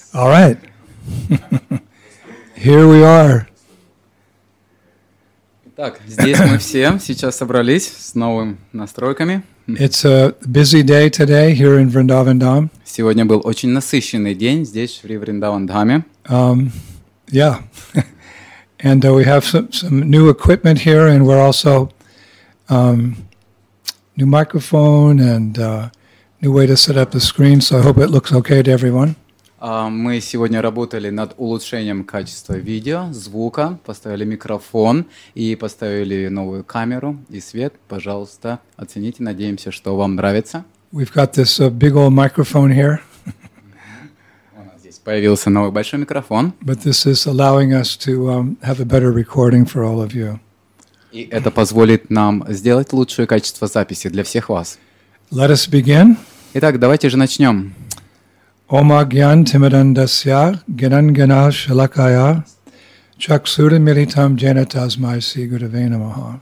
All right. Here we are. Итак, здесь мы все сейчас собрались с новыми настройками. It's a busy day today here in Vrindavan Dham. Сегодня был очень насыщенный день здесь, в Шри Вриндаван-Dhаме. Yeah. And we have some new equipment here, and we're also new microphone and new way to set up the screen, so I hope it looks okay to everyone. Мы сегодня работали над улучшением качества видео, звука, поставили микрофон и поставили новую камеру и свет. Пожалуйста, оцените, надеемся, что вам нравится. We've got this big old microphone here. У нас здесь появился новый большой микрофон. But this is allowing us to have a better recording for all of you. И это позволит нам сделать лучшее качество записи для всех вас. Let us begin. Итак, давайте же начнем. Om Agyan Timidandasya Gyanangana Shalakaya Chaksura Militam Jena Tasmai Sri Gurave Namaha.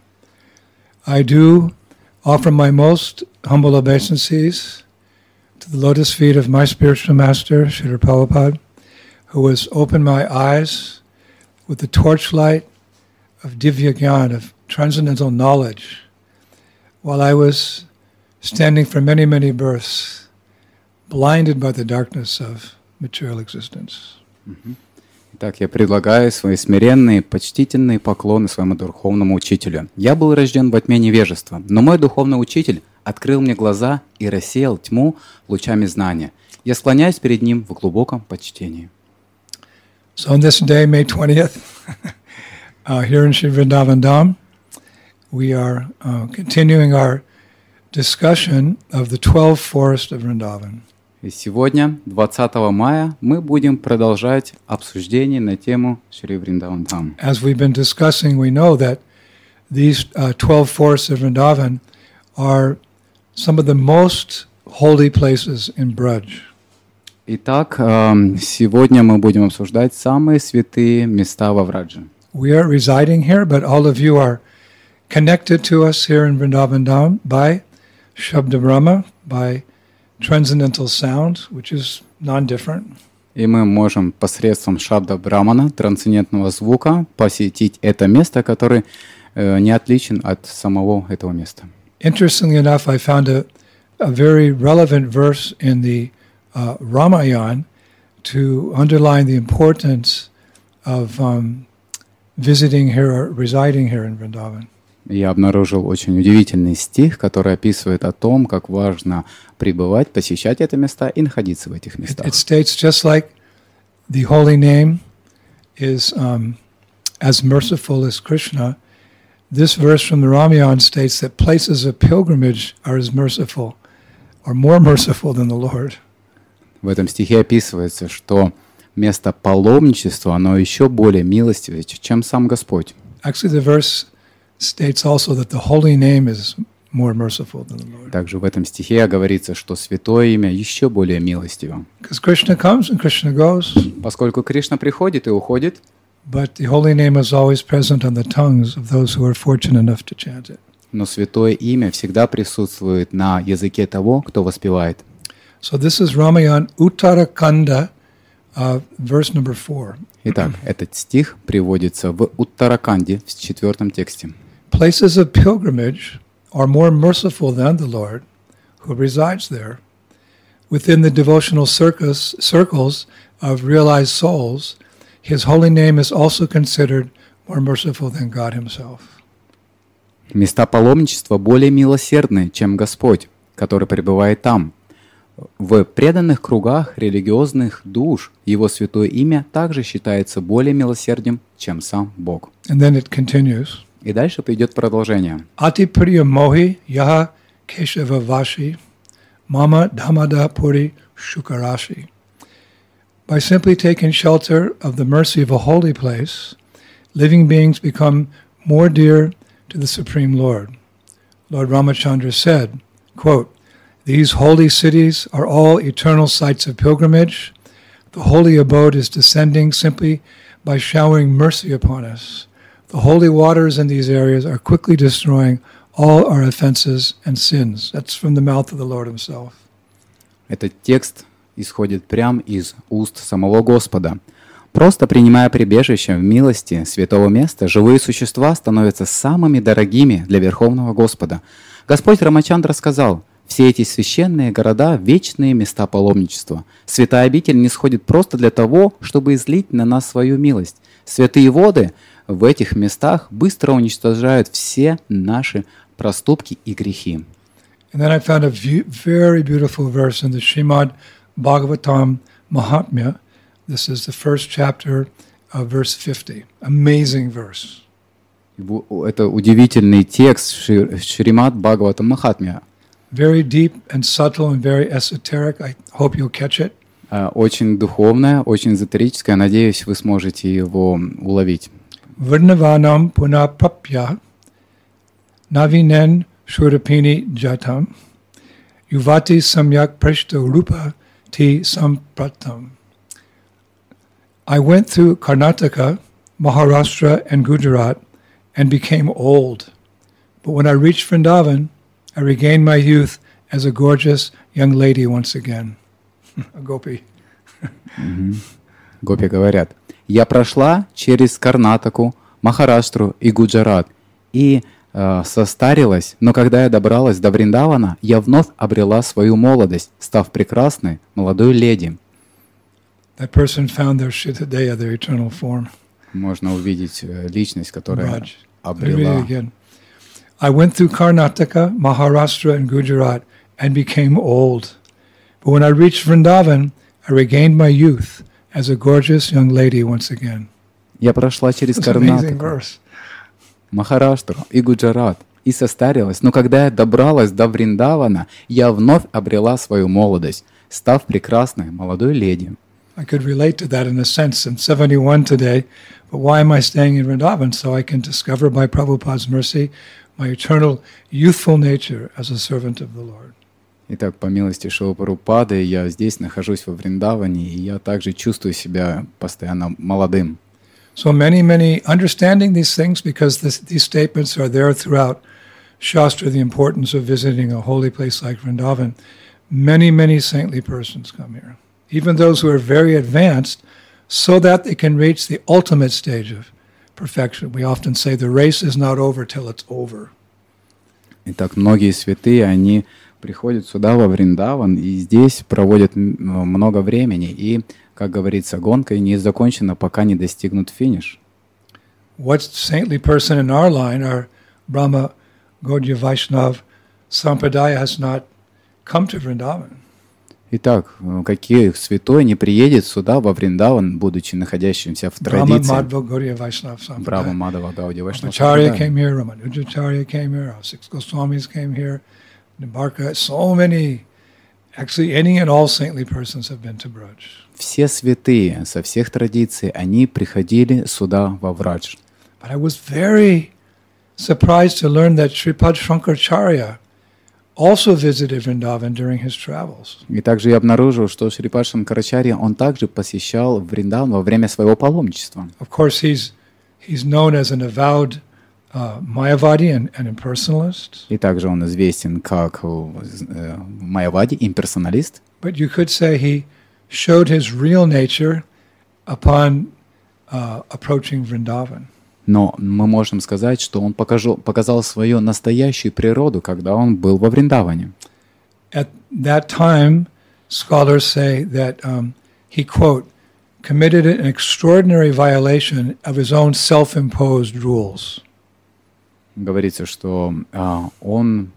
I do offer my most humble obeisances to the lotus feet of my spiritual master, Srila Prabhupada, who has opened my eyes with the torchlight of Divya Gyan, of transcendental knowledge, while I was standing for many, many births, blinded by the darkness of material existence. Итак, я предлагаю свои смиренные, почтительные поклоны своему духовному учителю. Я был рожден во тьме невежества, но мой духовный учитель открыл мне глаза и рассеял тьму лучами знания. Я склоняюсь перед ним в глубоком почтении. So on this day, May 20th, here in Shri Vrindavan Dham, we are continuing our discussion of the 12 forests of Vrindavan. И сегодня, 20 мая, мы будем продолжать обсуждение на тему Шри Вриндаван-Dham. As we've been discussing, we know that these 12 forests of Vrindavan are some of the most holy places in Braj. Итак, сегодня мы будем обсуждать самые святые места во Врадже. We are residing here, but all of you are connected to us here in Vrindavan Dham by Shabda Brahma, by transcendental sound, which is non-different. И мы можем посредством Шабда Брамана, трансцендентного звука, посетить это место, которое не отличен от самого этого места. Interestingly enough, I found a very relevant verse in the Ramayana to underline the importance of visiting here or residing here in Vrindavan. Я обнаружил очень удивительный стих, который описывает о том, как важно пребывать, посещать это место и находиться в этих местах. It states just like the holy name is as merciful as Krishna. This verse from the Ramayana states that places of pilgrimage are as merciful or more merciful than the Lord. В этом стихе описывается, что место паломничества, оно еще более милостивее, чем сам Господь. Actually, the verse states also that the holy name is more merciful than the Lord. Также в этом стихе говорится, что святое имя еще более милостиво. Because Krishna comes and Krishna goes. Поскольку Кришна приходит и уходит, But the holy name is always present on the tongues of those who are fortunate enough to chant it. но святое имя всегда присутствует на языке того, кто воспевает. So this is Ramayana Uttarakanda, verse number 4. Итак, этот стих приводится в Уттараканде, в 4 тексте. Places of pilgrimage are more merciful than the Lord, who resides there. Within the devotional circles of realized souls, His holy name is also considered more merciful than God Himself. Места паломничества более милосердны, чем Господь, который пребывает там. В преданных кругах религиозных душ Его святое имя также считается более милосердным, чем сам Бог. And then it continues. И дальше придет продолжение. Atipriya mohi yaha keshava vashi mama dhamada puri shukarashi. By simply taking shelter of the mercy of a holy place, living beings become more dear to the Supreme Lord. Lord Ramachandra said, quote, "These holy cities are all eternal sites of pilgrimage. The holy abode is descending simply by showering mercy upon us. The holy waters in these areas are quickly destroying all our offenses and sins." That's from the mouth of the Lord Himself. Этот текст исходит прямо из уст самого Господа. Просто принимая прибежище в милости святого места, живые существа становятся самыми дорогими для Верховного Господа. Господь Рамачандра сказал: «Все эти священные города – вечные места паломничества. Святая обитель не сходит просто для того, чтобы излить на нас свою милость. Святые воды в этих местах быстро уничтожают все наши проступки и грехи». And then I found a very beautiful verse in the Srimad Bhagavatam Mahatmya. This is the first chapter of verse 50. Amazing verse. Это удивительный текст Шримад Бхагаватам Махатмья. Very deep and subtle and very esoteric. I hope you'll catch it. Очень духовное, очень эзотерическое. Надеюсь, вы сможете его уловить. Varnavanam punapapya navinen shurapini jatam yuvati samyak prashto rupa ti sampratam. I went through Karnataka, Maharashtra, and Gujarat and became old. But when I reached Vrindavan, I regained my youth as a gorgeous young lady once again. A gopi. Гопи говорят: «Я прошла через Карнатаку, Махараштру и Гуджарат и состарилась, но когда я добралась до Вриндавана, я вновь обрела свою молодость, став прекрасной молодой леди». That person found their Shitadeya, their eternal form. Можно увидеть личность, которая Raj. обрела. Again. I went through Karnataka, Maharashtra, and Gujarat and became old. But when I reached Vrindavan, I regained my youth as a gorgeous young lady once again. Я прошла через Карнатаку, Махараштру и Гуджарат и состарилась, но когда я добралась до Вриндавана, я вновь обрела свою молодость, став прекрасной молодой леди. I could relate to that in a sense. I'm 71 today, but why am I staying in Vrindavan? So I can discover by Prabhupada's mercy my eternal youthful nature as a servant of the Lord. Итак, по милости Шрилы Прабхупады, я здесь нахожусь во Вриндаване, и я также чувствую себя постоянно молодым. So many understanding these things, because these statements are there throughout Shastra, the importance of visiting a holy place like Vrindavan. Many saintly persons come here. Even those who are very advanced, so that they can reach the ultimate stage of perfection. We often say the race is not over till it's over. Итак, многие святые, они приходят сюда, во Вриндаван, и здесь проводят много времени. И, как говорится, гонка не закончена, пока не достигнут финиш. What saintly person in our line, our Brahma Gaudiya Vaishnav Sampradaya, has not come to Vrindavan? Итак, какой святой не приедет сюда, во Вриндаван, будучи находящимся в традиции Брахма Мадхава Гаудия Вайшнава Acharya came here, Ramanujacharya came here, our six Goswamis came here, Nimbarka, so many, actually any and all saintly persons have been to Braj. Все святые со всех традиций, они приходили сюда, во Врадж. But I was very surprised to learn that Sripad Shankaracharya also visited Vrindavan during his travels. И также я обнаружил, что Шрипад Шанкарачарья, он также посещал Вриндаван во время своего паломничества. Of course, he's known as an avowed Mayavadi and impersonalist. И также он известен как Майявади, имперсоналист. But you could say he showed his real nature upon approaching Vrindavan. Но мы можем сказать, что он показал свою настоящую природу, когда он был во Вриндаване. At that time, scholars say that he, quote, committed an extraordinary violation of his own self-imposed rules. Говорится, что он,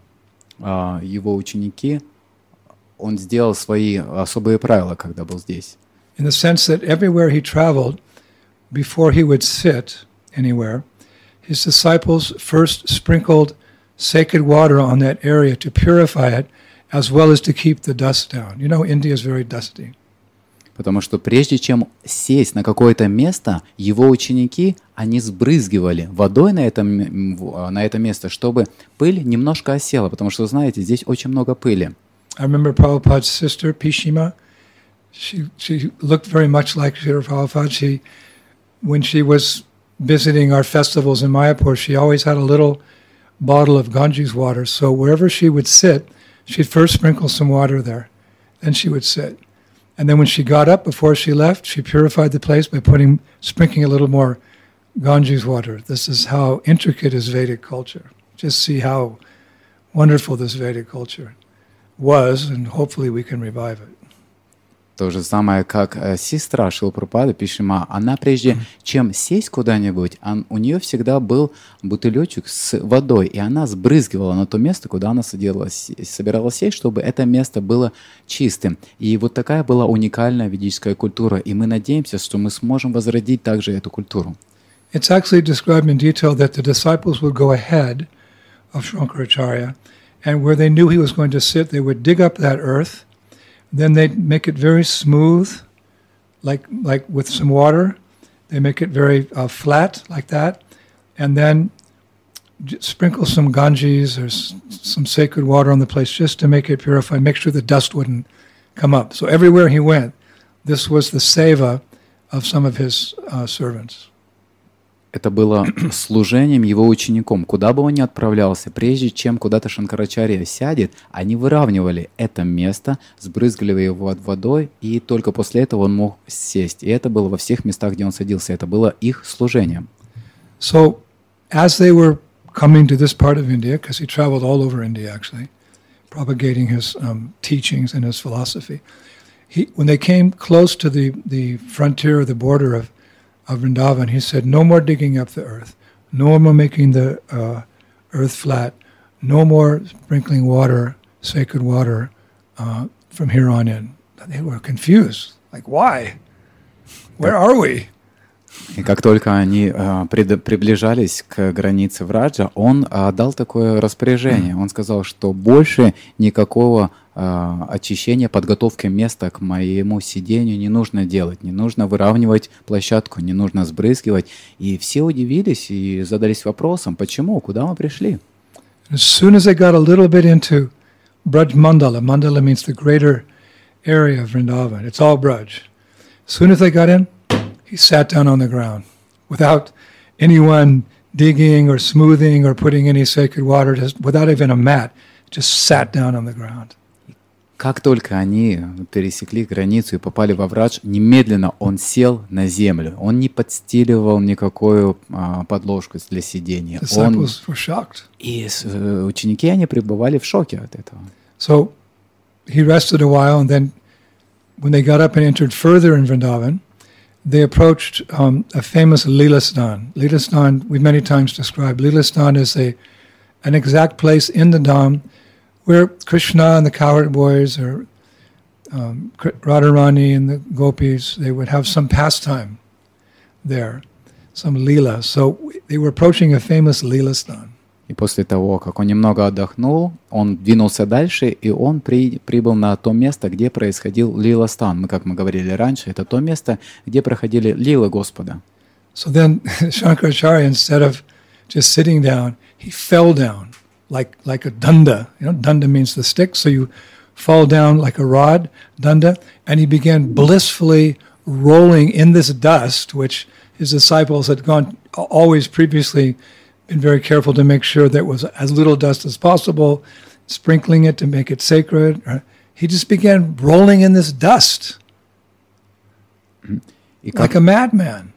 его ученики, он сделал свои особые правила, когда был здесь. In the sense that everywhere he traveled, before he would sit anywhere, his disciples first sprinkled sacred water on that area to purify it, as well as to keep the dust down. You know, India is very dusty. Потому что прежде чем сесть на какое-то место, его ученики, они сбрызгивали водой на это место, чтобы пыль немножко осела, потому что, знаете, здесь очень много пыли. I remember Prabhupada's sister, Pishima. She looked very much like Srila Prabhupada. When she was visiting our festivals in Mayapur, she always had a little bottle of Ganges water. So wherever she would sit, she'd first sprinkle some water there. Then she would sit. And then when she got up, before she left, she purified the place by sprinkling a little more Ganges water. This is how intricate is Vedic culture. Just see how wonderful this Vedic culture was, and hopefully we can revive it. То же самое, как сестра Шилпрапады Пишима, она прежде чем сесть куда-нибудь, у нее всегда был бутылечек с водой, и она сбрызгивала на то место, куда она собиралась сесть, чтобы это место было чистым. И вот такая была уникальная ведическая культура, и мы надеемся, что мы сможем возродить также эту культуру. It's actually described in detail that the disciples would go ahead of Shankaracharya, and where they knew he was going to sit, they would dig up that earth. Then they'd make it very smooth, like with some water. They make it very flat, like that. And then sprinkle some Ganges or some sacred water on the place just to make it purified, make sure the dust wouldn't come up. So everywhere he went, this was the seva of some of his servants. Это было служением его учеником. Куда бы он ни отправлялся, прежде чем куда-то Шанкарачарья сядет, они выравнивали это место, сбрызгивали его водой, и только после этого он мог сесть. И это было во всех местах, где он садился. Это было их служением. So, as they were coming to this part of India, because he traveled all over India actually, propagating his teachings and his philosophy, when they came close to the frontier or the border of Vrindavan, he said, no more digging up the earth, no more making the earth flat, no more sprinkling water, sacred water, from here on in. They were confused. Like, why? Where are we? И как только они приближались к границе Враджа, он дал такое распоряжение. Он сказал, что больше никакого очищения, подготовки места к моему сидению не нужно делать, не нужно выравнивать площадку, не нужно сбрызгивать. И все удивились и задались вопросом, почему, куда мы пришли. As soon as they got a little bit into Braj Mandala, Mandala means the greater area of Vrindavan, it's all Braj. As soon as they got in, he sat down on the ground without anyone digging or smoothing or putting any sacred water, just without even a mat, just sat down on the ground. Как только они пересекли границу и попали во Врадж, немедленно он сел на землю. Он не подстиливал никакую подложку для сидения. И ученики, они пребывали в шоке от этого. So he rested a while, and then when they got up and entered further in Vrindavan, they approached a famous Leelastan. Leelastan, we've many times described. Leelastan is an exact place in the Dham where Krishna and the cowherd boys, or Radharani and the gopis, they would have some pastime there, some Leela. So they were approaching a famous Leelastan. И после того, как он немного отдохнул, он двинулся дальше, и он прибыл на то место, где происходил Лиластан. Как мы говорили раньше, это то место, где проходили лилы Господа. So then Shankaracharya, instead of just sitting down, he fell down like a danda. You know, danda means the stick, so you fall down like a rod, danda, and he began blissfully rolling in this dust, which his disciples had always previously been very careful to make sure there was as little dust as possible, sprinkling it to make it sacred. He just began rolling in this dust like a madman.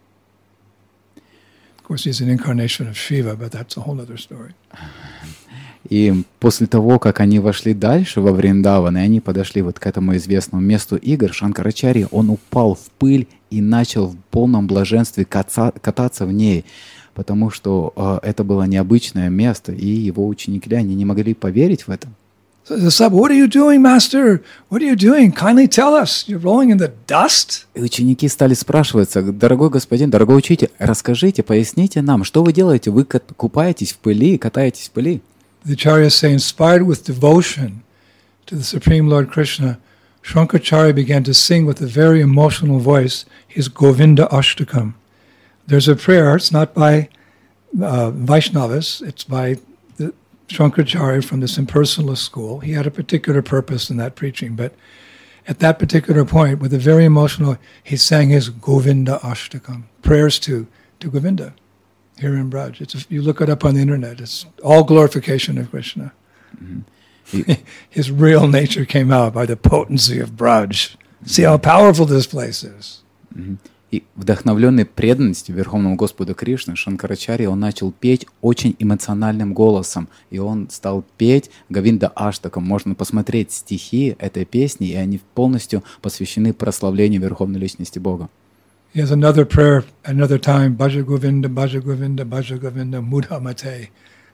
Of course, he's an incarnation of Shiva, but that's a whole other story. И после того, как они вошли дальше во Вриндаван, и они подошли вот к этому известному месту игр, Шанкарачарья, он упал в пыль и начал в полном блаженстве кататься в ней, потому что это было необычное место, и его ученики, они не могли поверить в это. So the sub, what are you doing, master? What are you doing? Kindly tell us. You're rolling in the dust? И ученики стали спрашиваться, дорогой господин, дорогой учитель, расскажите, поясните нам, что вы делаете? Вы купаетесь в пыли, катаетесь в пыли? The Acharyas say, inspired with devotion to the Supreme Lord Krishna, Shankaracharya began to sing with a very emotional voice his Govinda Ashtakam. There's a prayer, it's not by Vaishnavas, it's by the Shankaracharya from this impersonalist school. He had a particular purpose in that preaching, but at that particular point, with a very emotional, he sang his Govinda Ashtakam, prayers to Govinda here in Braj. You look it up on the internet, it's all glorification of Krishna. Mm-hmm. His real nature came out by the potency of Braj. See how powerful this place is. И вдохновленный преданностью Верховному Господу Кришны, Шанкарачарья, он начал петь очень эмоциональным голосом. И он стал петь Гавинда Аштакам. Можно посмотреть стихи этой песни, и они полностью посвящены прославлению Верховной Личности Бога. He has another prayer, another time, Bhaja Govinda, Bhaja Govinda, Bhaja Govinda, Mudha Mate.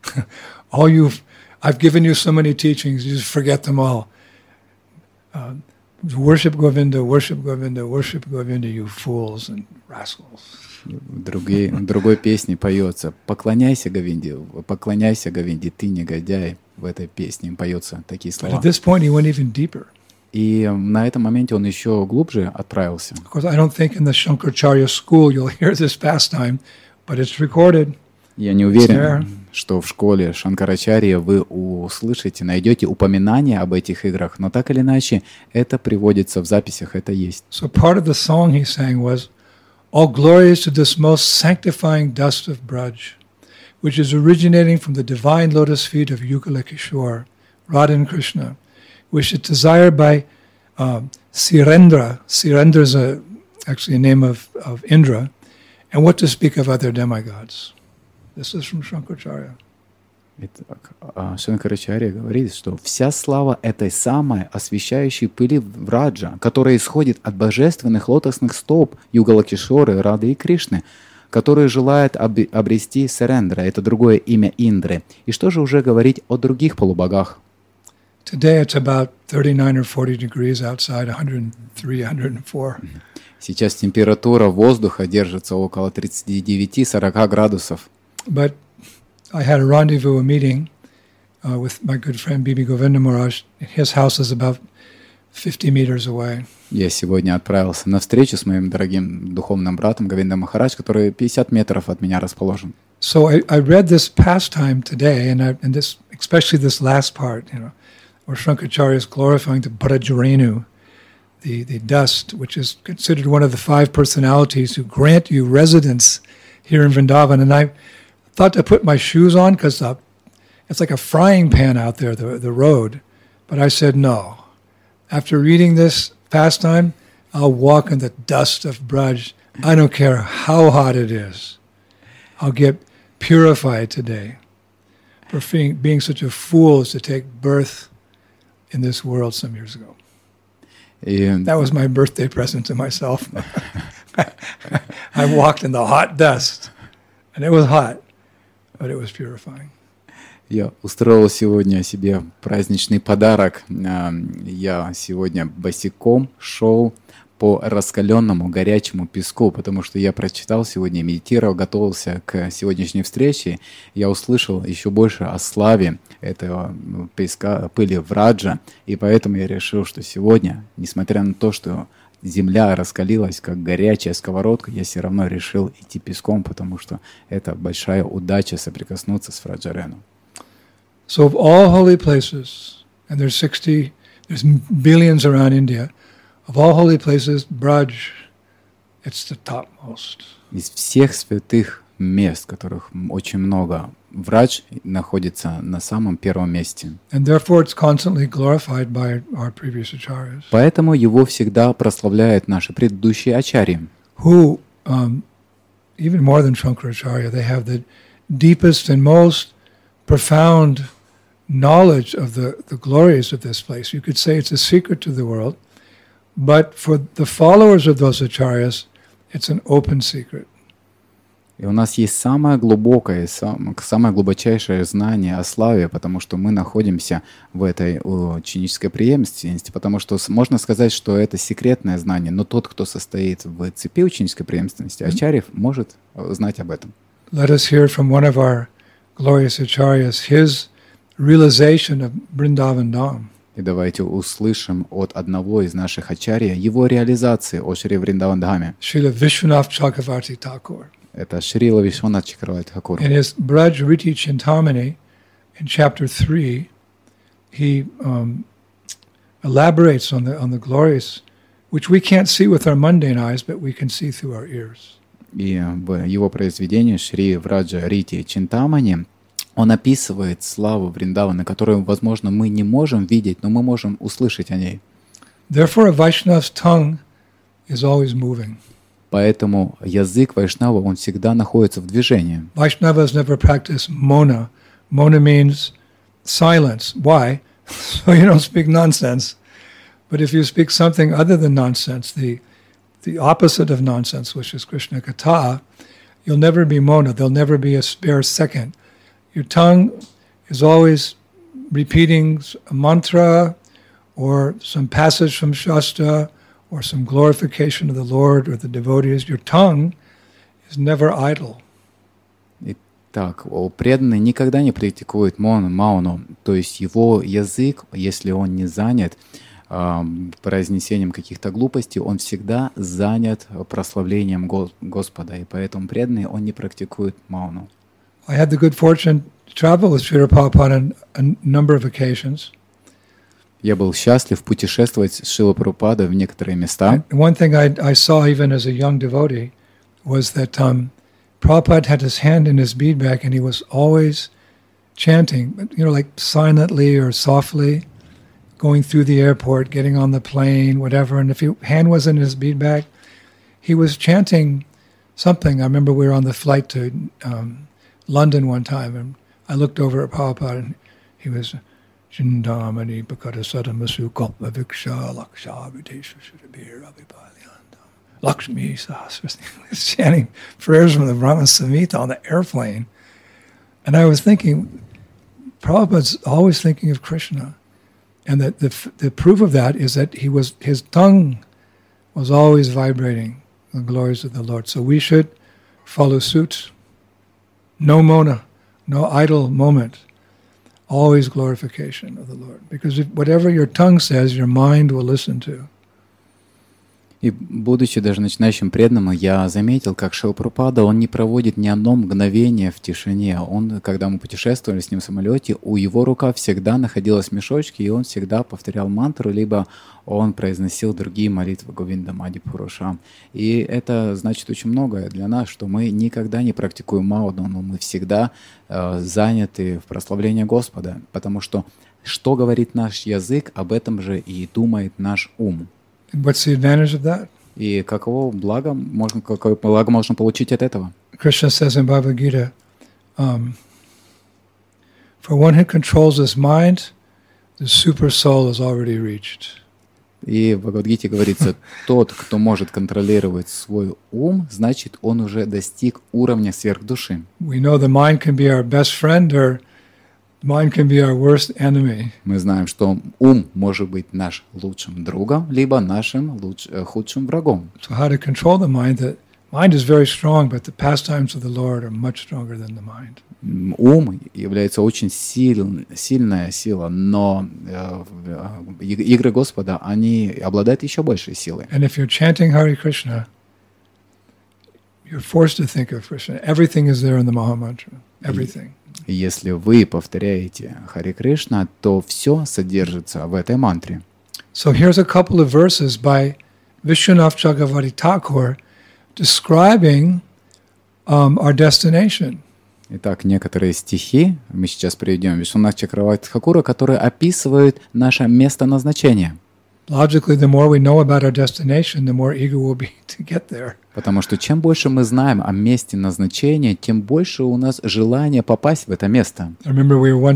I've given you so many teachings, you just forget them all. Worship Govinda, worship Govinda, worship Govinda, you fools and rascals. В другой песне поется «Поклоняйся Говинде, ты негодяй». В этой песне поются такие But слова. at this point he went even deeper. И на этом моменте он еще глубже отправился. Of course, I don't think in the Shankaracharya school you'll hear this pastime, but it's recorded. Я не уверен, что в школе Шанкарачарья вы услышите, найдете упоминания об этих играх, но так или иначе это приводится в записях, это есть. So part of the song he sang was, "All glories to this most sanctifying dust of Braj, which is originating from the divine lotus feet of Yukala Kishore, Radha and Krishna, which is desired by Sirendra. Sirendra is actually a name of Indra, and what to speak of other demigods." This is from Shankaracharya. Итак, Шанкарачарья говорит, что вся слава этой самой освещающей пыли Враджа, которая исходит от божественных лотосных стоп Югалакишоры, Рады и Кришны, которые желают обрести Сарендра, это другое имя Индры. И что же уже говорить о других полубогах? Today it's about 39 or 40 degrees outside, 103, 104. Сейчас температура воздуха держится около 39-40 градусов. But I had a rendezvous, a meeting with my good friend Bibi Govinda Maharaj. His house is about 50 meters away. Я сегодня отправился на встречу с моим дорогим духовным братом Говинда Махарадж, который 50 метров от меня расположен. So I read this pastime today, and this, especially this last part, where Shankaracharya is glorifying the Brajrenu, the dust, which is considered one of the five personalities who grant you residence here in Vrindavan. And I thought to put my shoes on because it's like a frying pan out there, the road. But I said no. After reading this pastime, I'll walk in the dust of Braj. I don't care how hot it is. I'll get purified today for being such a fool as to take birth in this world some years ago. That was my birthday present to myself. I walked in the hot dust, and it was hot, but it was purifying. Я устроил сегодня себе праздничный подарок. Я сегодня босиком шел по раскаленному горячему песку, потому что я прочитал сегодня, медитировал, готовился к сегодняшней встрече. Я услышал еще больше о славе этого песка, пыли Враджа, и поэтому я решил, что сегодня, несмотря на то, что земля раскалилась, как горячая сковородка, я все равно решил идти песком, потому что это большая удача соприкоснуться с Враджарену. So of all holy places, and there's billions around India, of all holy places, Braj, it's the topmost. Из всех святых мест, которых очень много, Врадж находится на самом первом месте. And therefore it's constantly glorified by our previous acharyas. Поэтому его всегда прославляют наши предыдущие ачарьи. Who, even more than Shankaracharya, they have the deepest and most profound knowledge of the glories of this place. You could say it's a secret to the world, but for the followers of those acharyas, it's an open secret. И у нас есть самое глубокое, самое глубочайшее знание о славе, потому что мы находимся в этой ученической преемственности, потому что можно сказать, что это секретное знание, но тот, кто состоит в цепи ученической преемственности, ачарьев, может знать об этом. Let us hear from one of our glorious acharyas, his realization of Vrindavan Dham. И давайте услышим от одного из наших ачарья его реализации о Шри Вриндавандхаме. Srila Vishwanath Chakravarti Thakur. Это Шрила Вишванат Чакраварти Тхакур. In his Braj Riti Chintamani, in chapter 3, he elaborates on the glories, which we can't see with our mundane eyes, but we can see through our ears. И в его произведении Шри Враджа Рити Чинтамани он описывает славу Вриндавана, которую, возможно, мы не можем видеть, но мы можем услышать о ней. Therefore, a Vaishnava's tongue is always moving. Поэтому язык вайшнава, он всегда находится в движении. Vaishnavas never practice mona. Mona means silence. Why? So you don't speak nonsense. But if you speak something other than nonsense, the opposite of nonsense, which is Krishna Katha, you'll never be mona. There'll never be a spare second. Your tongue is always repeating a mantra or some passage from Shastra or some glorification of the Lord or the devotees. Your tongue is never idle. Так, преданный никогда не практикует мауну, то есть его язык, если он не занят произнесением каких-то глупостей, он всегда занят прославлением Господа, и поэтому преданный, он не практикует мауну. I had the good fortune to travel with Srila Prabhupada on a number of occasions. Я был счастлив путешествовать с Шрилой Прабхупадой в некоторые места. And one thing I saw even as a young devotee was that Prabhupada had his hand in his bead bag and he was always chanting, like silently or softly, going through the airport, getting on the plane, whatever. And if his hand was in his bead bag, he was chanting something. I remember we were on the flight to London one time, and I looked over at Prabhupada, and he was Chindamani Pakara Sadamasu Kopla Viksha Laksha Videsha Shudabir Abhipalyan Lakshmi Sahasra. He was chanting prayers from the Brahma Samhita on the airplane. And I was thinking, Prabhupada's always thinking of Krishna. And that the proof of that is that his tongue was always vibrating the glories of the Lord. So we should follow suit. No mona, no idle moment. Always glorification of the Lord. Because whatever your tongue says, your mind will listen to. И будучи даже начинающим преданным, я заметил, как Шрила Прабхупада, он не проводит ни одно мгновение в тишине. Он, когда мы путешествовали с ним в самолете, у его рука всегда находилась мешочки, и он всегда повторял мантру, либо он произносил другие молитвы Говинда Мади Пуруша. И это значит очень многое для нас, что мы никогда не практикуем мауну, но мы всегда заняты в прославлении Господа, потому что говорит наш язык, об этом же и думает наш ум. And what's the advantage of that? И какое благо можно получить от этого? Krishna says in Bhagavad Gita, for one who controls his mind, the super soul is already reached. И в Бхагавад-гите говорится, тот, кто может контролировать свой ум, значит, он уже достиг уровня сверхдуши. We know the mind can be our best friend or mind can be our worst enemy. Мы знаем, что ум может быть нашим лучшим другом, либо нашим худшим врагом. So how to control the mind? The mind is very strong, but the pastimes of the Lord are much stronger than the mind. Ум является очень сильная сила, но игры Господа, они обладают еще большей силой. And if you're chanting Hare Krishna, you're forced to think of Krishna. Everything is there in the Maha Mantra. Everything. Если вы повторяете Харе Кришна, то все содержится в этой мантре. So here's a couple of verses by Vishwanath Chakravarti Thakur describing our destination. Итак, некоторые стихи мы сейчас приведем Вишванатха Чакраварти Тхакура, которые описывают наше место назначения. Logically, the more we know about our destination, the more eager we'll be to get there. Потому что чем больше мы знаем о месте назначения, тем больше у нас желание попасть в это место. I remember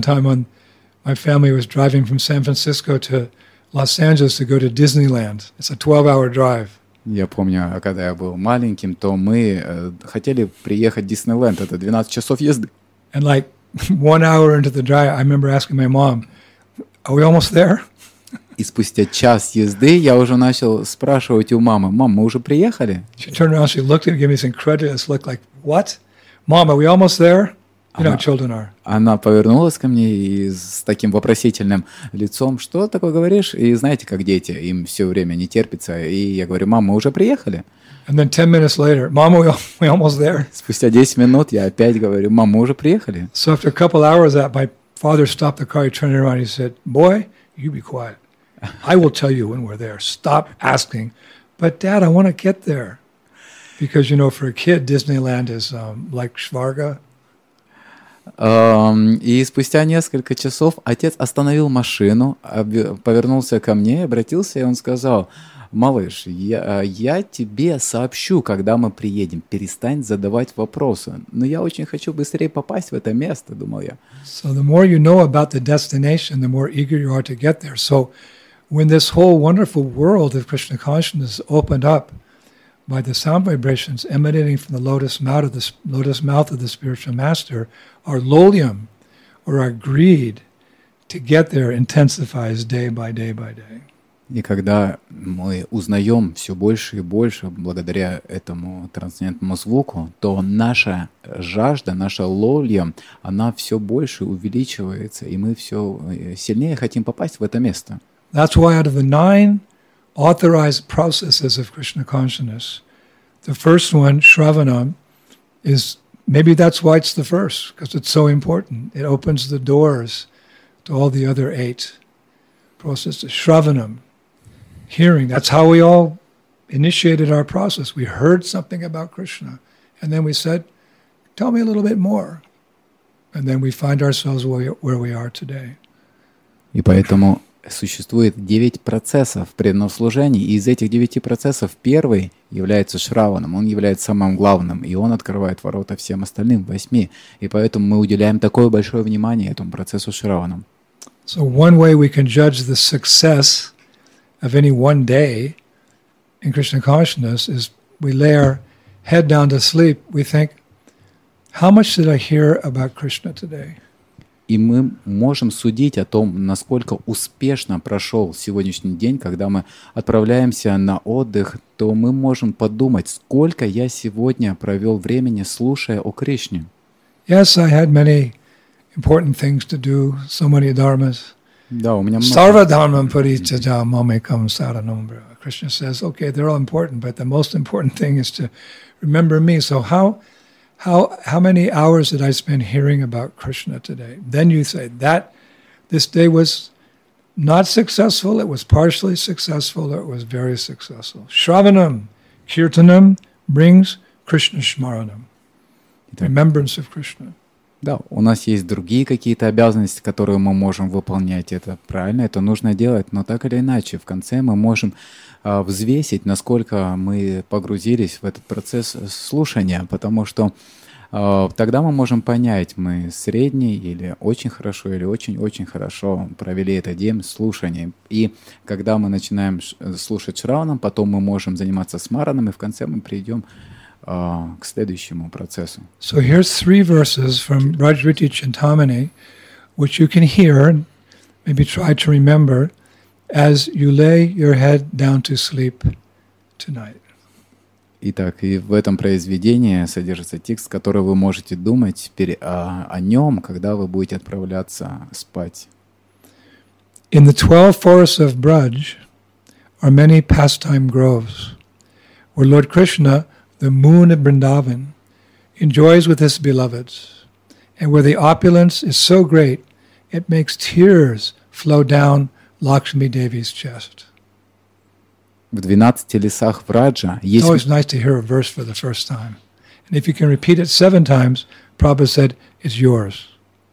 my family was driving from San Francisco to Los Angeles to go to Disneyland. It's a 12-hour drive. Я помню, когда я был маленьким, то мы хотели приехать в Диснейленд. Это 12 часов езды. And like 1 hour into the drive, I remember asking my mom, "Are we almost there?" И спустя час езды я уже начал спрашивать у мамы: «Мам, мы уже приехали?» She turned around, she looked at me, gave me this incredulous look like, "What? Mom, are we almost there?" You know, children are. Она повернулась ко мне и с таким вопросительным лицом: «Что такое говоришь?» И знаете, как дети, им все время не терпится. И я говорю: «Мам, мы уже приехали». And then 10 minutes later, "Mom, we almost there?" Спустя 10 минут я опять говорю: «Мам, мы уже приехали». So after a couple hours that my father stopped the car, he turned around, he said, "Boy, you be quiet. I will tell you when we're there. Stop asking." But Dad, I want to get there. Because, for a kid, Disneyland is like Svarga. И спустя несколько часов отец остановил машину, повернулся ко мне, обратился, и он сказал: «Малыш, я тебе сообщу, когда мы приедем. Перестань задавать вопросы. Но я очень хочу быстрее попасть в это место», — думал я. So the more you know about the destination, the more eager you are to get there. So when this whole wonderful world of Krishna consciousness opened up by the sound vibrations emanating from the lotus mouth of the spiritual master, our lolium, or our greed to get there, intensifies day by day by day. И когда мы узнаем все больше и больше благодаря этому трансцендентному звуку, то наша жажда, наша лолья, она все больше увеличивается, и мы все сильнее хотим попасть в это место. That's why out of the 9 authorized processes of Krishna consciousness, the first one, Shravanam, is, maybe that's why it's the first, because it's so important. It opens the doors to all the other 8 processes. Shravanam, hearing, that's how we all initiated our process. We heard something about Krishna, and then we said, tell me a little bit more. And then we find ourselves where we are today. И поэтому существует 9 процессов преданного служения, и из этих 9 процессов первый является Шраваном, он является самым главным, и он открывает ворота всем остальным 8, и поэтому мы уделяем такое большое внимание этому процессу Шраваном. So one way we can judge the success of any one day in Krishna consciousness is we lay our head down to sleep, we think, how much did I hear about Krishna today? И мы можем судить о том, насколько успешно прошел сегодняшний день, когда мы отправляемся на отдых, то мы можем подумать, сколько я сегодня провел времени, слушая о Кришне. Yes, I had many important things to do, so many dharmas. Да, у меня много. Sarva dharmam parityajya mamekam saranam. Krishna says, okay, they're all important, but the most important thing is to remember me. So how many hours did I spend hearing about Krishna today? Then you say that this day was not successful, it was partially successful, or it was very successful. Shravanam, kirtanam brings Krishna Shmaranam, remembrance of Krishna. Да, у нас есть другие какие-то обязанности, которые мы можем выполнять. Это правильно, это нужно делать, но так или иначе, в конце мы можем взвесить, насколько мы погрузились в этот процесс слушания, потому что тогда мы можем понять, мы средний или очень хорошо, или очень-очень хорошо провели этот день слушания. И когда мы начинаем слушать Шраванам, потом мы можем заниматься смараном, и в конце мы придем к следующему процессу. So here's 3 verses from Rajriti Chintamani, which you can hear, and maybe try to remember, as you lay your head down to sleep tonight. Итак, и в этом произведении содержится текст, который вы можете думать о нем, когда вы будете отправляться спать. In the 12 forests of Braj are many pastime groves, where Lord Krishna, the moon of Vrindavan, enjoys with his beloveds, and where the opulence is so great, it makes tears flow down Lakshmi Devi's chest. В 12 лесах Враджа есть... It's always nice to hear a verse for the first time. And if you can repeat it 7 times, Prabhupada said, it's yours.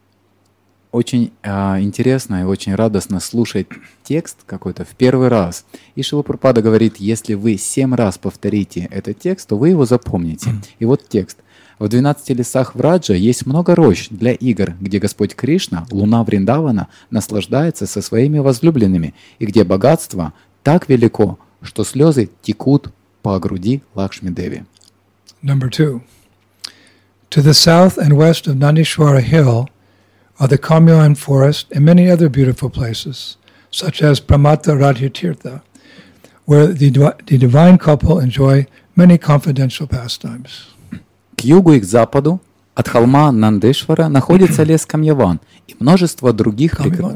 Очень интересно и очень радостно слушать текст какой-то в первый раз. И Шрила Прабхупада говорит, если вы 7 раз повторите этот текст, то вы его запомните. И вот текст. В 12 лесах Враджа есть много рощ для игр, где Господь Кришна, луна Вриндавана, наслаждается со своими возлюбленными, и где богатство так велико, что слезы текут по груди Лакшми-деви. Number 2. To the south and west of Nandishwara Hill are the Kamyan forest and many other beautiful places, such as Pramata Radhatirtha, where the divine couple enjoy many confidential pastimes. К югу и к западу от холма Нандешвара находится лес Камьяван и множество других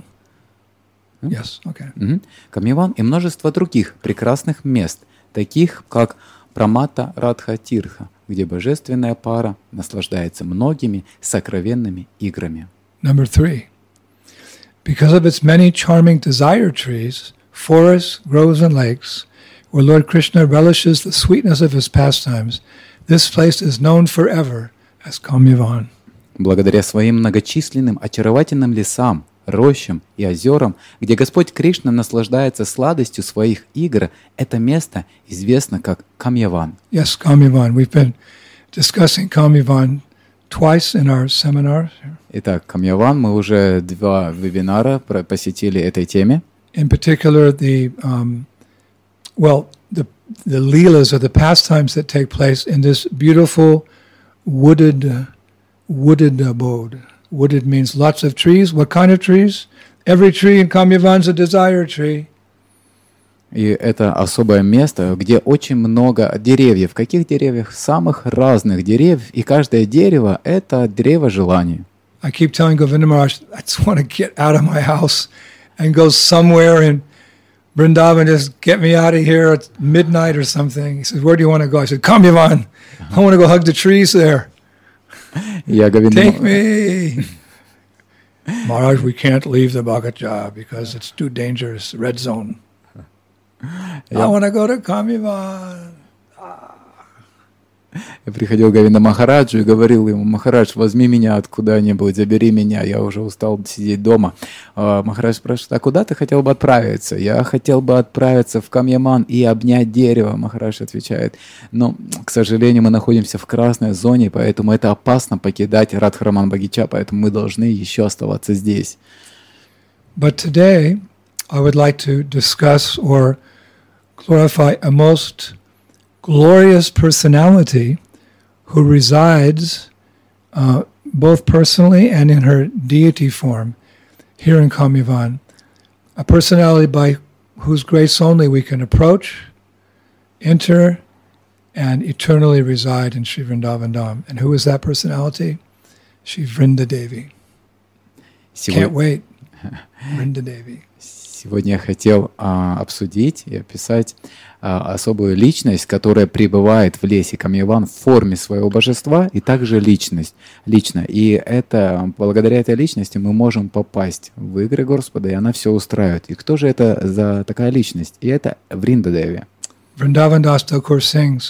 Камьяван и множество других прекрасных мест, таких как Прамата Радха-тиртха, где божественная пара наслаждается многими сокровенными играми. Number 3. Because of its many charming desire trees, forests, groves, and lakes, where Lord Krishna relishes the sweetness of his pastimes, this place is known forever as Kamyavan. Благодаря своим многочисленным очаровательным лесам, рощам и озерам, где Господь Кришна наслаждается сладостью своих игр, это место известно как Камьяван. Yes, Kamyavan. We've been discussing Kamyavan twice in our seminars. Итак, Камьяван, мы уже 2 вебинара посетили этой теме. In particular, the leelas or the pastimes that take place in this beautiful wooded abode. Wooded means lots of trees. What kind of trees? Every tree in Kamyavan is a desire tree. И это особое место, где очень много деревьев. Каких деревьев? Самых разных деревьев. И каждое дерево – это древо желания. I keep telling Govinda Maharaj, I just want to get out of my house and go somewhere in Vrindavan, just get me out of here at midnight or something. He says, where do you want to go? I said, Kamyavan. I want to go hug the trees there. Take me. Maharaj, we can't leave the Bhagacha because it's too dangerous, red zone. I want to go to Kamyavan. Я приходил к Говинда Махараджу и говорил ему: Махарадж, возьми меня откуда-нибудь, забери меня, я уже устал сидеть дома. Махарадж спрашивает: а куда ты хотел бы отправиться? Я хотел бы отправиться в Камьяман и обнять дерево. Махарадж отвечает: но, к сожалению, мы находимся в красной зоне, поэтому это опасно покидать Радхараман Багича, поэтому мы должны еще оставаться здесь. But today I would like to discuss or glorify a most glorious personality who resides both personally and in her deity form here in Kamyavan. A personality by whose grace only we can approach, enter, and eternally reside in Sri Vrindavan Dham. And who is that personality? Sri Vrinda Devi. Can't wait. Vrinda Devi. Сегодня я хотел обсудить и описать особую личность, которая пребывает в лесе Камьяван в форме своего божества, и также лично. И это, благодаря этой личности мы можем попасть в игры Господа, и она все устраивает. И кто же это за такая личность? И это Вринда Деви. Vrindavan Das Thakur sings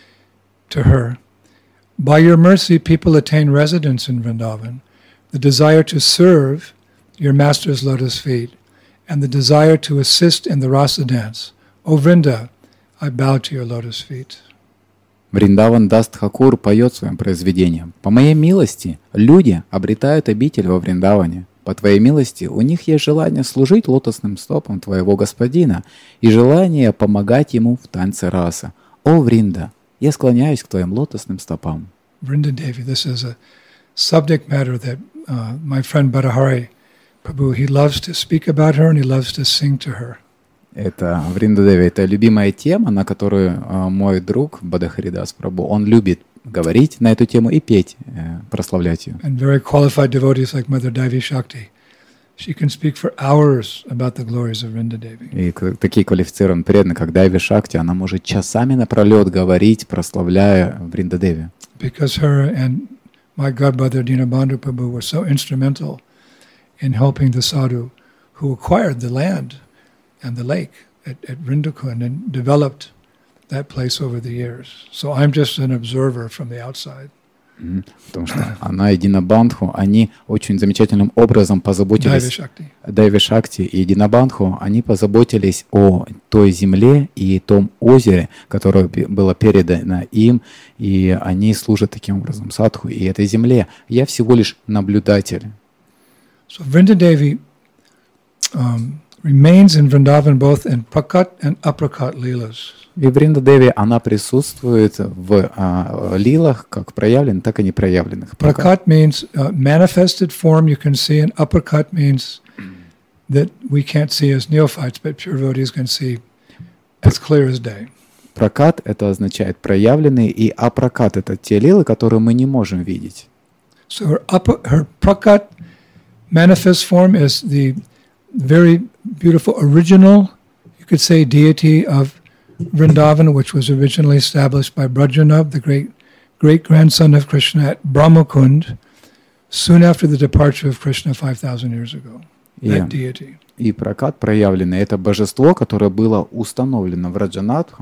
to her, by your mercy people attain residence in Vrindavan, the desire to serve your master's lotus feet, and the desire to assist in the rasa dance. O Vrinda, I bow to your lotus feet. Вриндаван Дас Тхакур поет в своем произведении: «По моей милости люди обретают обитель во Вриндаване. По твоей милости у них есть желание служить лотосным стопам твоего господина и желание помогать ему в танце раса. О Вринда, я склоняюсь к твоим лотосным стопам». Vrinda Devi, this is a subject matter that my friend Bhattahari Prabhu, he loves to speak about her and he loves to sing to her. Это Вринда Деви, это любимая тема, на которую мой друг Бадахаридас Прабху, он любит говорить на эту тему и петь, прославлять ее. And very qualified devotees like Mother Devi Shakti, she can speak for hours about the glories of Vrinda Devi. И такие квалифицированные преданные, как Деви Шакти, она может часами напролет говорить, прославляя Вринда Деви. Because her and my godbrother Dinabandhu Prabhu were so instrumental in helping the sadhu who acquired the land and the lake at Vrindakund and developed that place over the years. So I'm just an observer from the outside. Потому что она и Динабандху, они очень замечательным образом позаботились, Деви Шакти и Динабандху, они позаботились о той земле и том озере, которое было передано им, и они служат таким образом садху и этой земле. Я всего лишь наблюдатель. So Vrinda Devi remains in Vrindavan both in prakat and aprakat leelas. И Вринда Деви, она присутствует в лилах, как проявленных, так и непроявленных. Prakat means manifested form you can see, and aprakat means that we can't see as neophytes, but pure devotees can see as clear as day. Пракат — это означает проявленные, и апракат — это те лилы, которые мы не можем видеть. So her prakat manifest form is the very beautiful original, you could say, deity of Vrindavan, which was originally established by Brajanav, the great-grandson of Krishna at Brahmakund, soon after the departure of Krishna 5,000 years ago. That deity. И пракат проявленный — это божество, которое было установлено Враджанатхом в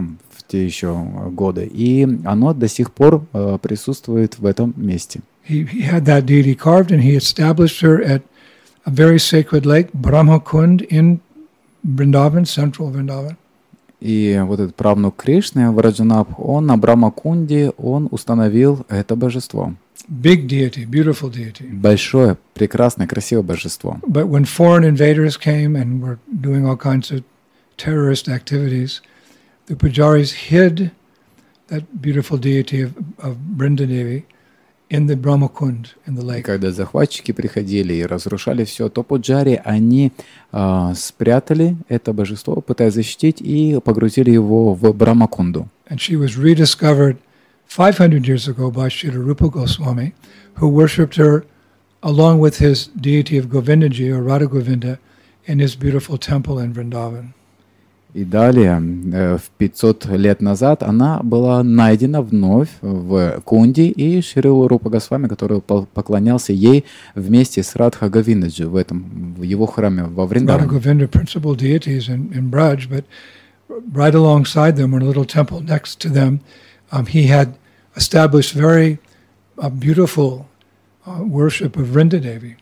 те еще годы. И оно до сих пор присутствует в этом месте. He had that deity carved, and he established her at a very sacred lake, Brahmakund, in Vrindavan, central Vrindavan. И вот этот правнук Кришны, Враджанабх, он на Брамакунде, он установил это божество. Big deity, beautiful deity. Большое, прекрасное, красивое божество. But when foreign invaders came and were doing all kinds of terrorist activities, the pujaris hid that beautiful deity of Vrindadevi in the Brahmakund, in the И lake. когда захватчики приходили и разрушали все, то пуджари, они спрятали это божество, пытаясь защитить, и погрузили его в Брамакунду. And she was rediscovered 500 years ago by Srila Rupa Goswami, who worshipped her along with his deity of Govindaji, or Radha Govinda, in his beautiful temple in Vrindavan. И далее, в 500 лет назад, она была найдена вновь в Кунде, и Шрила Рупа Госвами, который поклонялся ей вместе с Радха Говиндаджи в его храме во Radha Вриндаване. Govinda, principal deities in Braj, but right alongside them, in a little temple next to them, he had established very beautiful worship of Vrindadevi.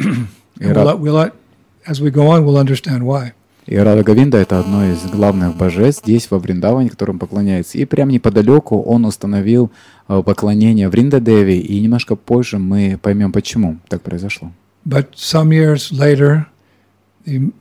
As we go on, we'll understand why. И Рада Говинда — это одно из главных божеств здесь, во Вриндаване, которым поклоняется. И прямо неподалеку он установил поклонение Вриндадеви, и немножко позже мы поймем, почему так произошло. But some years later, the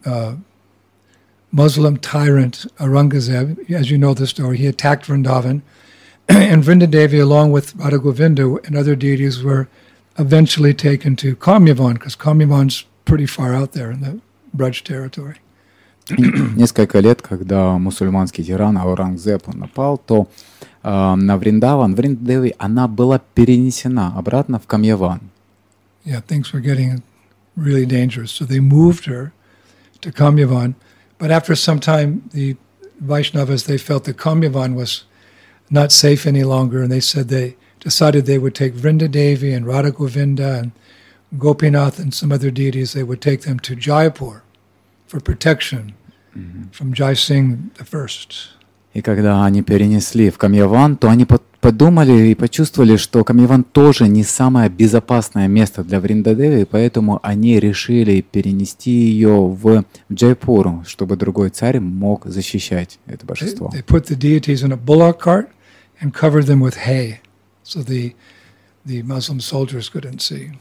Muslim tyrant Aurangzeb, as you know the story, he attacked Vrindavan, and Vrindadevi, along with Radha Govinda and other deities, were eventually taken to Kamyavan, because Kamyavan's pretty far out there in the Braj territory. Несколько лет, когда мусульманский тиран Аурангзеб напал, то на Вриндаван, Вриндадеви, она была перенесена обратно в Камьяван. Yeah, things were getting really dangerous. So they moved her to Kamyavan. But after some time, the Vaishnavas, they felt that Kamyavan was not safe any longer, and they said they decided they would take Vrindadevi and Radha Govinda and Gopinath and some other deities, they would take them to Jaipur for protection from Jai Singh I. И когда они перенесли в Камьяван, то они подумали и почувствовали, что Камьяван тоже не самое безопасное место для Вриндадеви, поэтому они решили перенести ее в Джайпур, чтобы другой царь мог защищать это божество. They put the deities in a bullock cart and covered them with hay, so the Muslim soldiers couldn't see.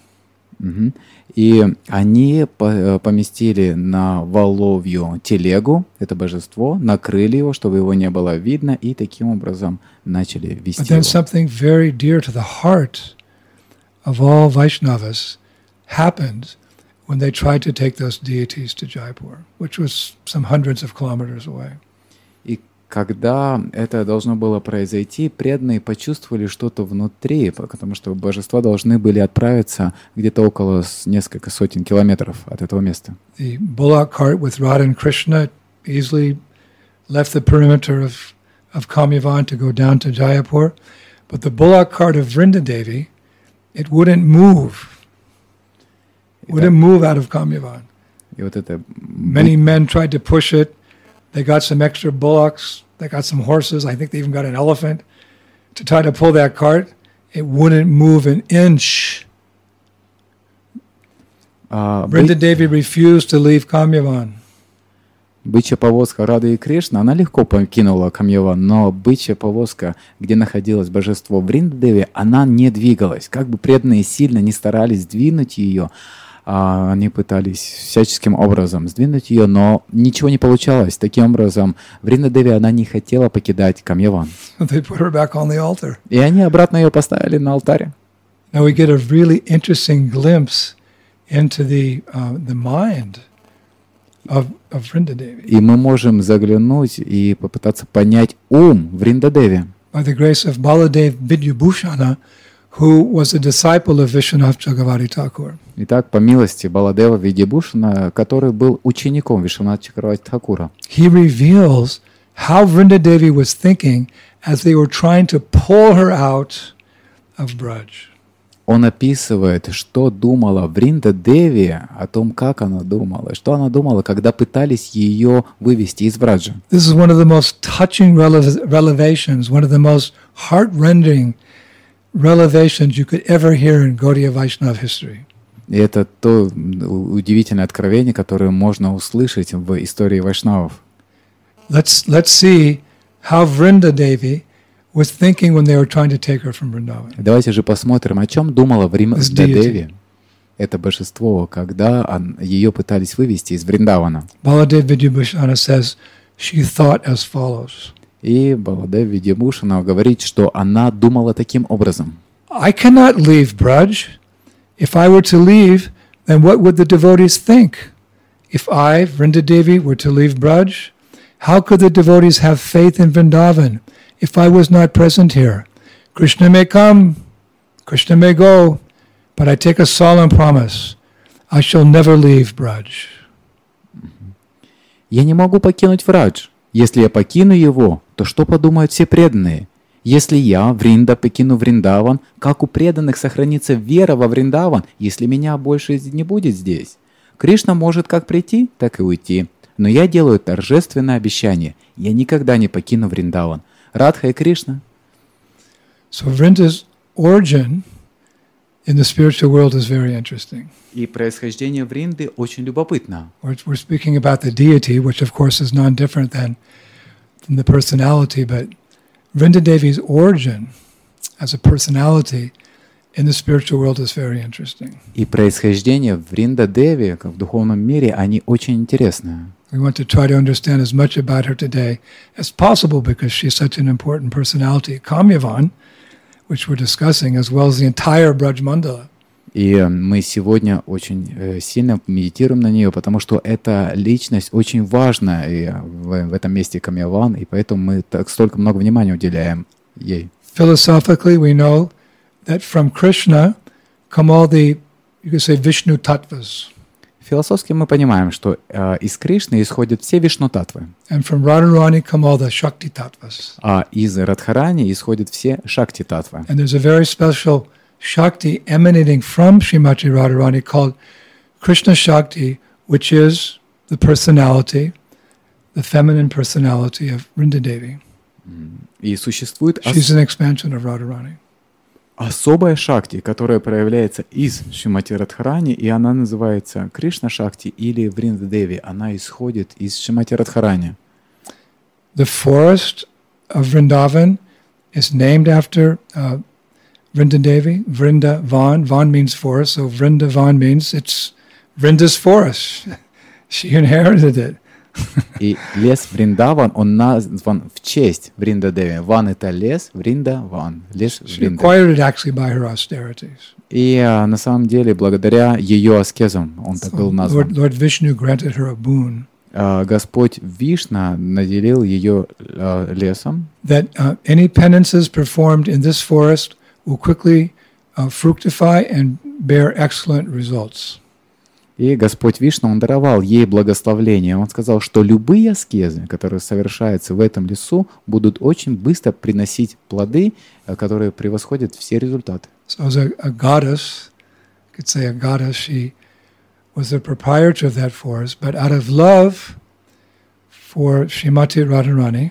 И они поместили на воловью телегу это божество, накрыли его, чтобы его не было видно, и таким образом начали вести But then его. something very dear to the heart of all Vaishnavas happened when they tried to take those deities to Jaipur, which was some hundreds of kilometers away. И когда это должно было произойти, преданные почувствовали что-то внутри, потому что божества должны были отправиться где-то около несколько сотен километров от этого места. The bullock cart with Radha and Krishna easily left the perimeter of Kamyavan to go down to Jaipur, but the bullock cart of Vrindadevi, it wouldn't move. Wouldn't move out of Kamyavan. И вот это Many men tried to push it. They got some extra bullocks. They got some horses. I think they even got an elephant to try to pull that cart. It wouldn't move an inch. Vrindadevi refused to leave Kamyavan. Бычья повозка Рады и Кришны, она легко покинула Камьяван, но бычья повозка, где находилось божество Вриндадеви, она не двигалась. Как бы преданные сильно не старались сдвинуть ее, они пытались всяческим образом сдвинуть ее, но ничего не получалось. Таким образом, Вриндадеви, она не хотела покидать Камьяван. They put her back on the altar. И они обратно ее поставили на алтаре. Now we get a really interesting glimpse into the mind of Vrindadevi. И мы можем заглянуть и попытаться понять ум Вриндадеви. By the grace of Baladev Vidyabhushana, who was a disciple of Vishwanath Chakravarti Thakur. Итак, по милости Баладева Видьябхушана, который был учеником Вишваната Чакраварти Thakura, He reveals how Vrindadevi was thinking as they were trying to pull her out of Braj. он описывает, что думала Вринда Деви, о том, как она думала, что она думала, когда пытались ее вывести из Браджа. This is one of the most touching revelations, one of the most heart-rending revelations you could ever hear in Gaudiya Vaishnava history. И это то удивительное откровение, которое можно услышать в истории вайшнавов. Let's see how Vrinda Devi was thinking when they were trying to take her from Vrindavan. Давайте же посмотрим, о чем думала Вринда Деви, это божество, когда ее пытались вывести из Вриндавана. Baladev Vidyabhusana says she thought as follows. И Баладев Видьябхушана говорит, что она думала таким образом. I cannot leave Braj. If I were to leave, then what would the devotees think? If I, Vrinda Devi, were to leave Braj, how could the devotees have faith in Vrindavan if I was not present here? Krishna may come, Krishna may go, but I take a solemn promise. I shall never leave Braj. Я не могу покинуть Врадж. Если я покину его, то что подумают все преданные? Если я, Вринда, покину Вриндаван, как у преданных сохранится вера во Вриндаван, если меня больше не будет здесь? Кришна может как прийти, так и уйти. Но я делаю торжественное обещание. Я никогда не покину Вриндаван. Радха и Кришна. So Vrinda's origin in the spiritual world is very interesting. И происхождение Вринды очень любопытно. We're speaking about the deity, which of course is non-different than the personality, but Vrinda Devi's origin as a personality in the spiritual world is very interesting. И происхождение Вринда Деви, как в духовном мире, они очень интересные. We want to try to understand as much about her today as possible because she's such an important personality. Kamyavan, which we're discussing, as well as the entire Braj Mandala. И мы сегодня очень сильно медитируем на нее, потому что эта личность очень важна и в этом месте Камьяван, и поэтому мы так столько много внимания уделяем ей. Philosophically, we know that from Krishna come all the, you could say, Vishnu tattvas. Философски мы понимаем, что из Кришны исходят все Вишну-татвы, And from Radharani come all the Shakti tattvas. а из Радхарани исходят все Шакти-татвы. And there's a very special Shakti emanating from Srimati Radharani called Krishna Shakti, which is the personality, the feminine personality of Vrinda Devi. И существует She's an expansion of Radharani. особая Шакти, которая проявляется из Шримати Радхарани, и она называется Кришна Шакти или Вринда Деви. Она исходит из Шримати Радхарани. The forest of Vrindavan is named after Vrinda Devi, Vrindavan. Van means forest, so Vrindavan means it's Vrinda's forest. She inherited it. И лес Вриндаван, он назван в честь Вринда Деви. Ван — это лес, Вринда — Ван. Лес She Вринда. acquired it actually by her austerities. И на самом деле, благодаря ее аскезам, он так был назван. Lord Vishnu granted her a boon. Господь Вишна наделил ее лесом, That any penances performed in this forest will quickly fructify and bear excellent results. и Господь Вишна, Он даровал ей благословление. Он сказал, что любые аскезы, которые совершаются в этом лесу, будут очень быстро приносить плоды, которые превосходят все результаты. So as a goddess, you could say a goddess, she was the proprietor of that forest, but out of love for Srimati Radharani,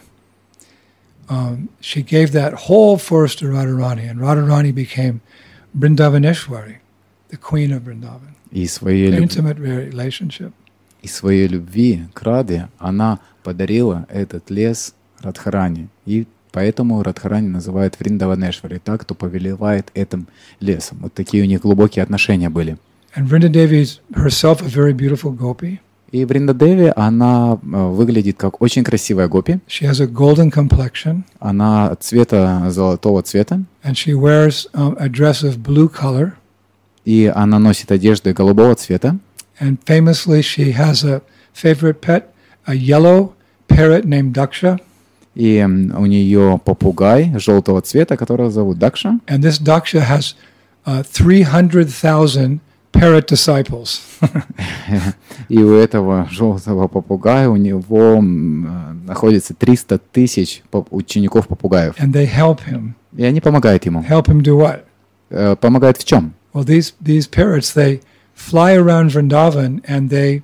she gave that whole forest to Radharani, and Radharani became Vrindavaneshwari, the queen of Vrindavan. И своей An intimate relationship. любви к Раде она подарила этот лес Радхарани. И поэтому Радхарани называют Вриндаванешвари, так, кто повелевает этим лесом. Вот такие у них глубокие отношения были. And Vrinda Devi is herself a very beautiful gopi. И Вринда Деви, она выглядит как очень красивая гопи. She has a golden complexion, Она цвета золотого цвета. and she wears a dress of blue color. И она носит одежду голубого цвета. And famously, she has a favorite pet, a yellow parrot named Daksha. И у нее попугай желтого цвета, которого зовут Дакша. And this Daksha has 300,000 parrot disciples. И у этого желтого попугая у него находится 300 тысяч учеников попугаев. And they help him. И они помогают ему. Help him do what? Помогает в чем? Well, these parrots, they fly around Vrindavan and they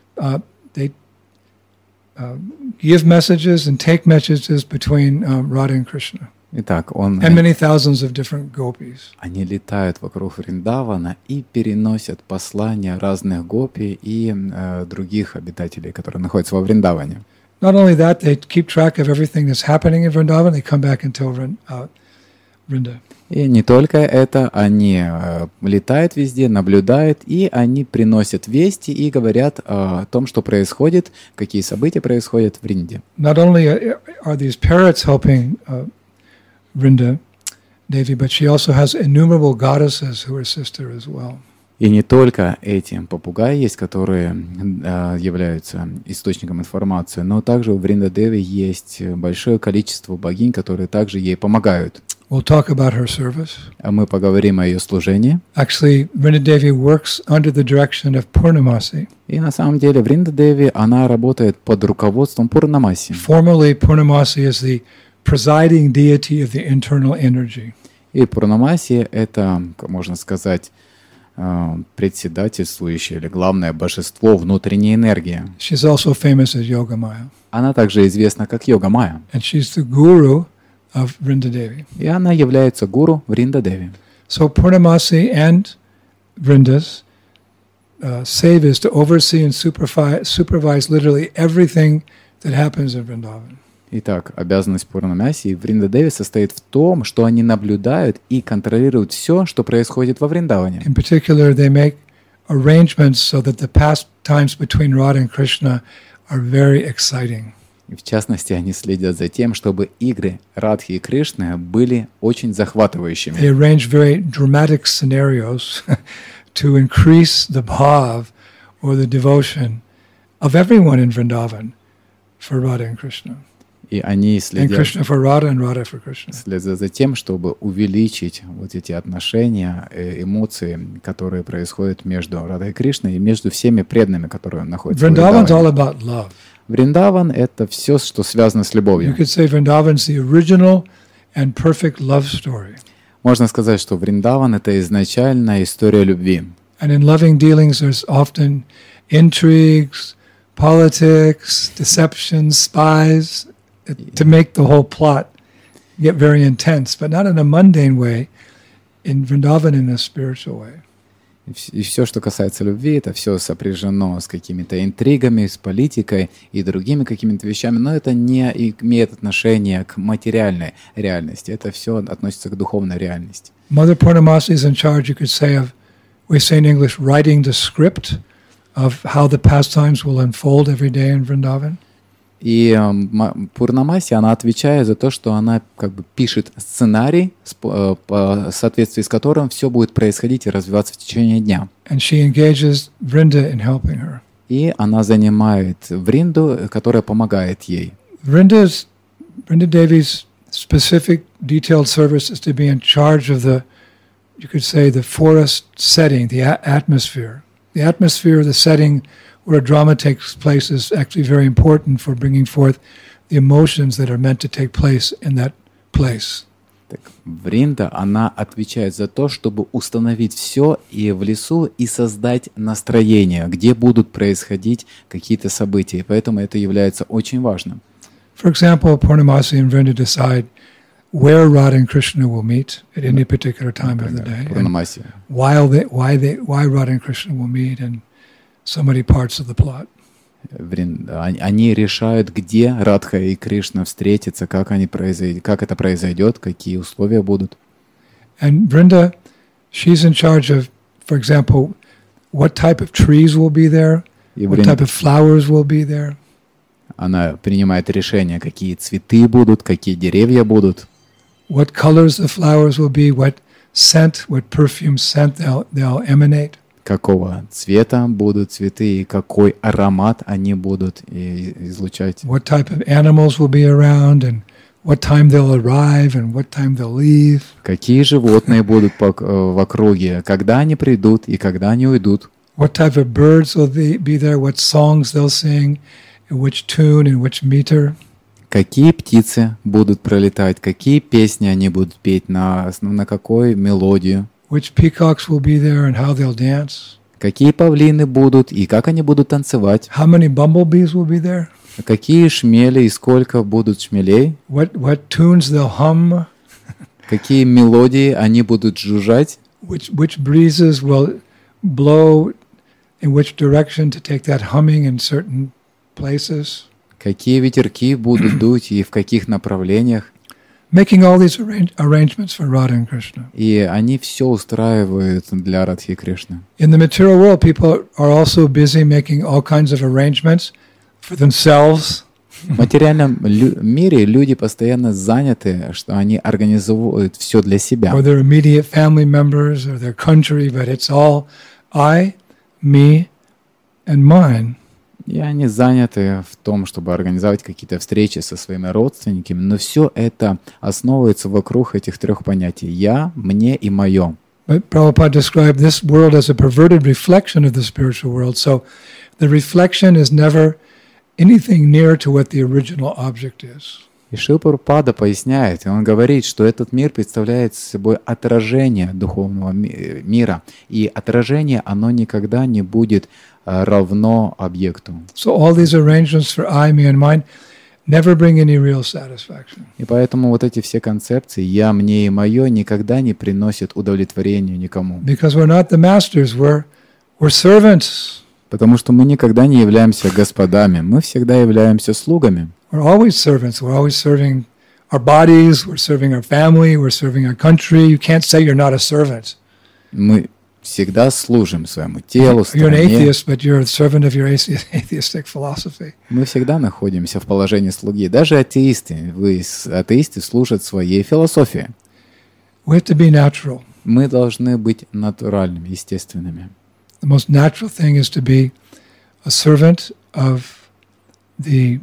give messages and take messages between Radha and Krishna. Итак, And many thousands of different gopis. они летают вокруг Вриндавана и переносят послания разных гопи и других обитателей, которые находятся во Вриндаване. Not only that, they keep track of everything that's happening in Vrindavan. They come back and tell Vrinda. И не только это, они летают везде, наблюдают, и они приносят вести и говорят о том, что происходит, какие события происходят в Вринде. Not only are these parrots helping Vrinda Devi, but she also has innumerable goddesses who assist her as well. И не только эти попугаи есть, которые являются источником информации, но также у Вринда Деви есть большое количество богинь, которые также ей помогают. We'll talk about her service. А мы поговорим о ее служении. Actually, Vrinda Devi works under the direction of Purnamasi. И на самом деле Вринда Деви, она работает под руководством Пурнамаси. Formally, Purnamasi is the presiding deity of the internal energy. И Пурнамаси — это, можно сказать, председательствующее или главное божество внутренней энергии. She's also famous as Yogamaya. Она также известна как Йога-майя. And she's the guru of Vrinda Devi. И она является гуру Вринда Деви. So Purnamasi and Vrinda's save is to oversee and supervise literally everything that happens in Vrindavan. Итак, обязанность Пурнамаси и Вринда Деви состоит в том, что они наблюдают и контролируют все, что происходит во Вриндаване. In particular, they make arrangements so that the pastimes between Radha and Krishna are very exciting. И в частности, они следят за тем, чтобы игры Радхи и Кришны были очень захватывающими. They arrange very dramatic scenarios to increase the bhav or the devotion of everyone in Vrindavan for Radha and Krishna. И они And следят Krishna for Radha and Radha for Krishna. за тем, чтобы увеличить вот эти отношения, эмоции, которые происходят между Радой и Кришной и между всеми преданными, которые находятся в Vrindavan's all Вриндаване. about love. Вриндаван — это все, что связано с You любовью. could say Vrindavan's the original and perfect love story. Можно сказать, что Вриндаван — это изначальная история любви. And in loving dealings, there's often intrigues, politics, deceptions, spies, to make the whole plot get very intense, but not in a mundane way, in Vrindavan in a spiritual way. И все, что касается любви, это все сопряжено с какими-то интригами, с политикой и другими какими-то вещами, но это не имеет отношения к материальной реальности. Это все относится к духовной реальности. Mother Purnamasi is in charge, you could say, of, we say in English, writing the script of how the pastimes will unfold every day in Vrindavan. И Пурнамаси, она отвечает за то, что она как бы пишет сценарий, в соответствии с которым все будет происходить и развиваться в течение дня. And she engages Vrinda in helping her. И она занимает Вринду, которая помогает ей. Vrinda Devi's specific detailed service is to be in charge of the, you could say, the forest setting, the atmosphere. The atmosphere, the setting where a drama takes place is actually very important for bringing forth the emotions that are meant to take place in that place. Так, Вринда, она отвечает за то, чтобы установить все и в лесу и создать настроение, где будут происходить какие-то события. Поэтому это является очень важным. For example, Purnamasi and Vrinda decide where Radha and Krishna will meet at any particular time of the day. Пурнамаси. Why Radha and Krishna will meet in so many parts of the plot. Они решают, где Радха и Кришна встретятся, как это произойдет, какие условия будут. And Vrinda, she's in charge of, for example, what type of trees will be there, what type of flowers will be there. Она принимает решение, какие цветы будут, какие деревья будут. What colors the flowers will be, what scent, what perfume scent they'll emanate. Какого цвета будут цветы и какой аромат они будут излучать. What type of animals will be around and what time they'll arrive and what time they'll leave. Какие животные будут в округе, когда они придут и когда они уйдут. What type of birds will be there, what songs they'll sing, in which tune, in which meter. Какие птицы будут пролетать, какие песни они будут петь, на какой мелодию. which peacocks will be there and how they'll dance, какие павлины будут и как они будут танцевать, how many bumblebees will be there, какие шмели и сколько будут шмелей, what tunes they'll hum, какие мелодии они будут жужжать, which breezes will blow in which direction to take that humming in certain places. какие ветерки будут дуть и в каких направлениях. Making all these arrangements for Radha and Krishna. И они все устраивают для Радхи и Кришны. In the material world, people are also busy making all kinds of arrangements for themselves. В материальном мире люди постоянно заняты, что они организуют все для себя. Or their immediate family members or their country, but it's all I, me, and mine. И они заняты в том, чтобы организовать какие-то встречи со своими родственниками, но все это основывается вокруг этих трех понятий: я, мне и мое. But Prabhupada described this world as a perverted reflection of the spiritual world. So the reflection is never anything near to what the original object is. И Шрила Прабхупада поясняет, и он говорит, что этот мир представляет собой отражение духовного мира, и отражение, оно никогда не будет равно объекту. So all these arrangements for I, me, and mine never bring any real satisfaction. И поэтому вот эти все концепции «я», «мне» и «моё» никогда не приносят удовлетворения никому. Because we're not the masters, we're servants. Потому что мы никогда не являемся господами, мы всегда являемся слугами. We're always servants. We're always serving our bodies, we're serving our family, we're serving our country. You can't say you're not a servant. Мы всегда служим своему телу, You're an стране. atheist, but you're a servant of your atheistic philosophy. Мы всегда находимся в положении слуги. Даже атеисты, атеисты служат своей философии. We have to be natural. Мы должны быть натуральными, естественными. The most natural thing is to be a servant of the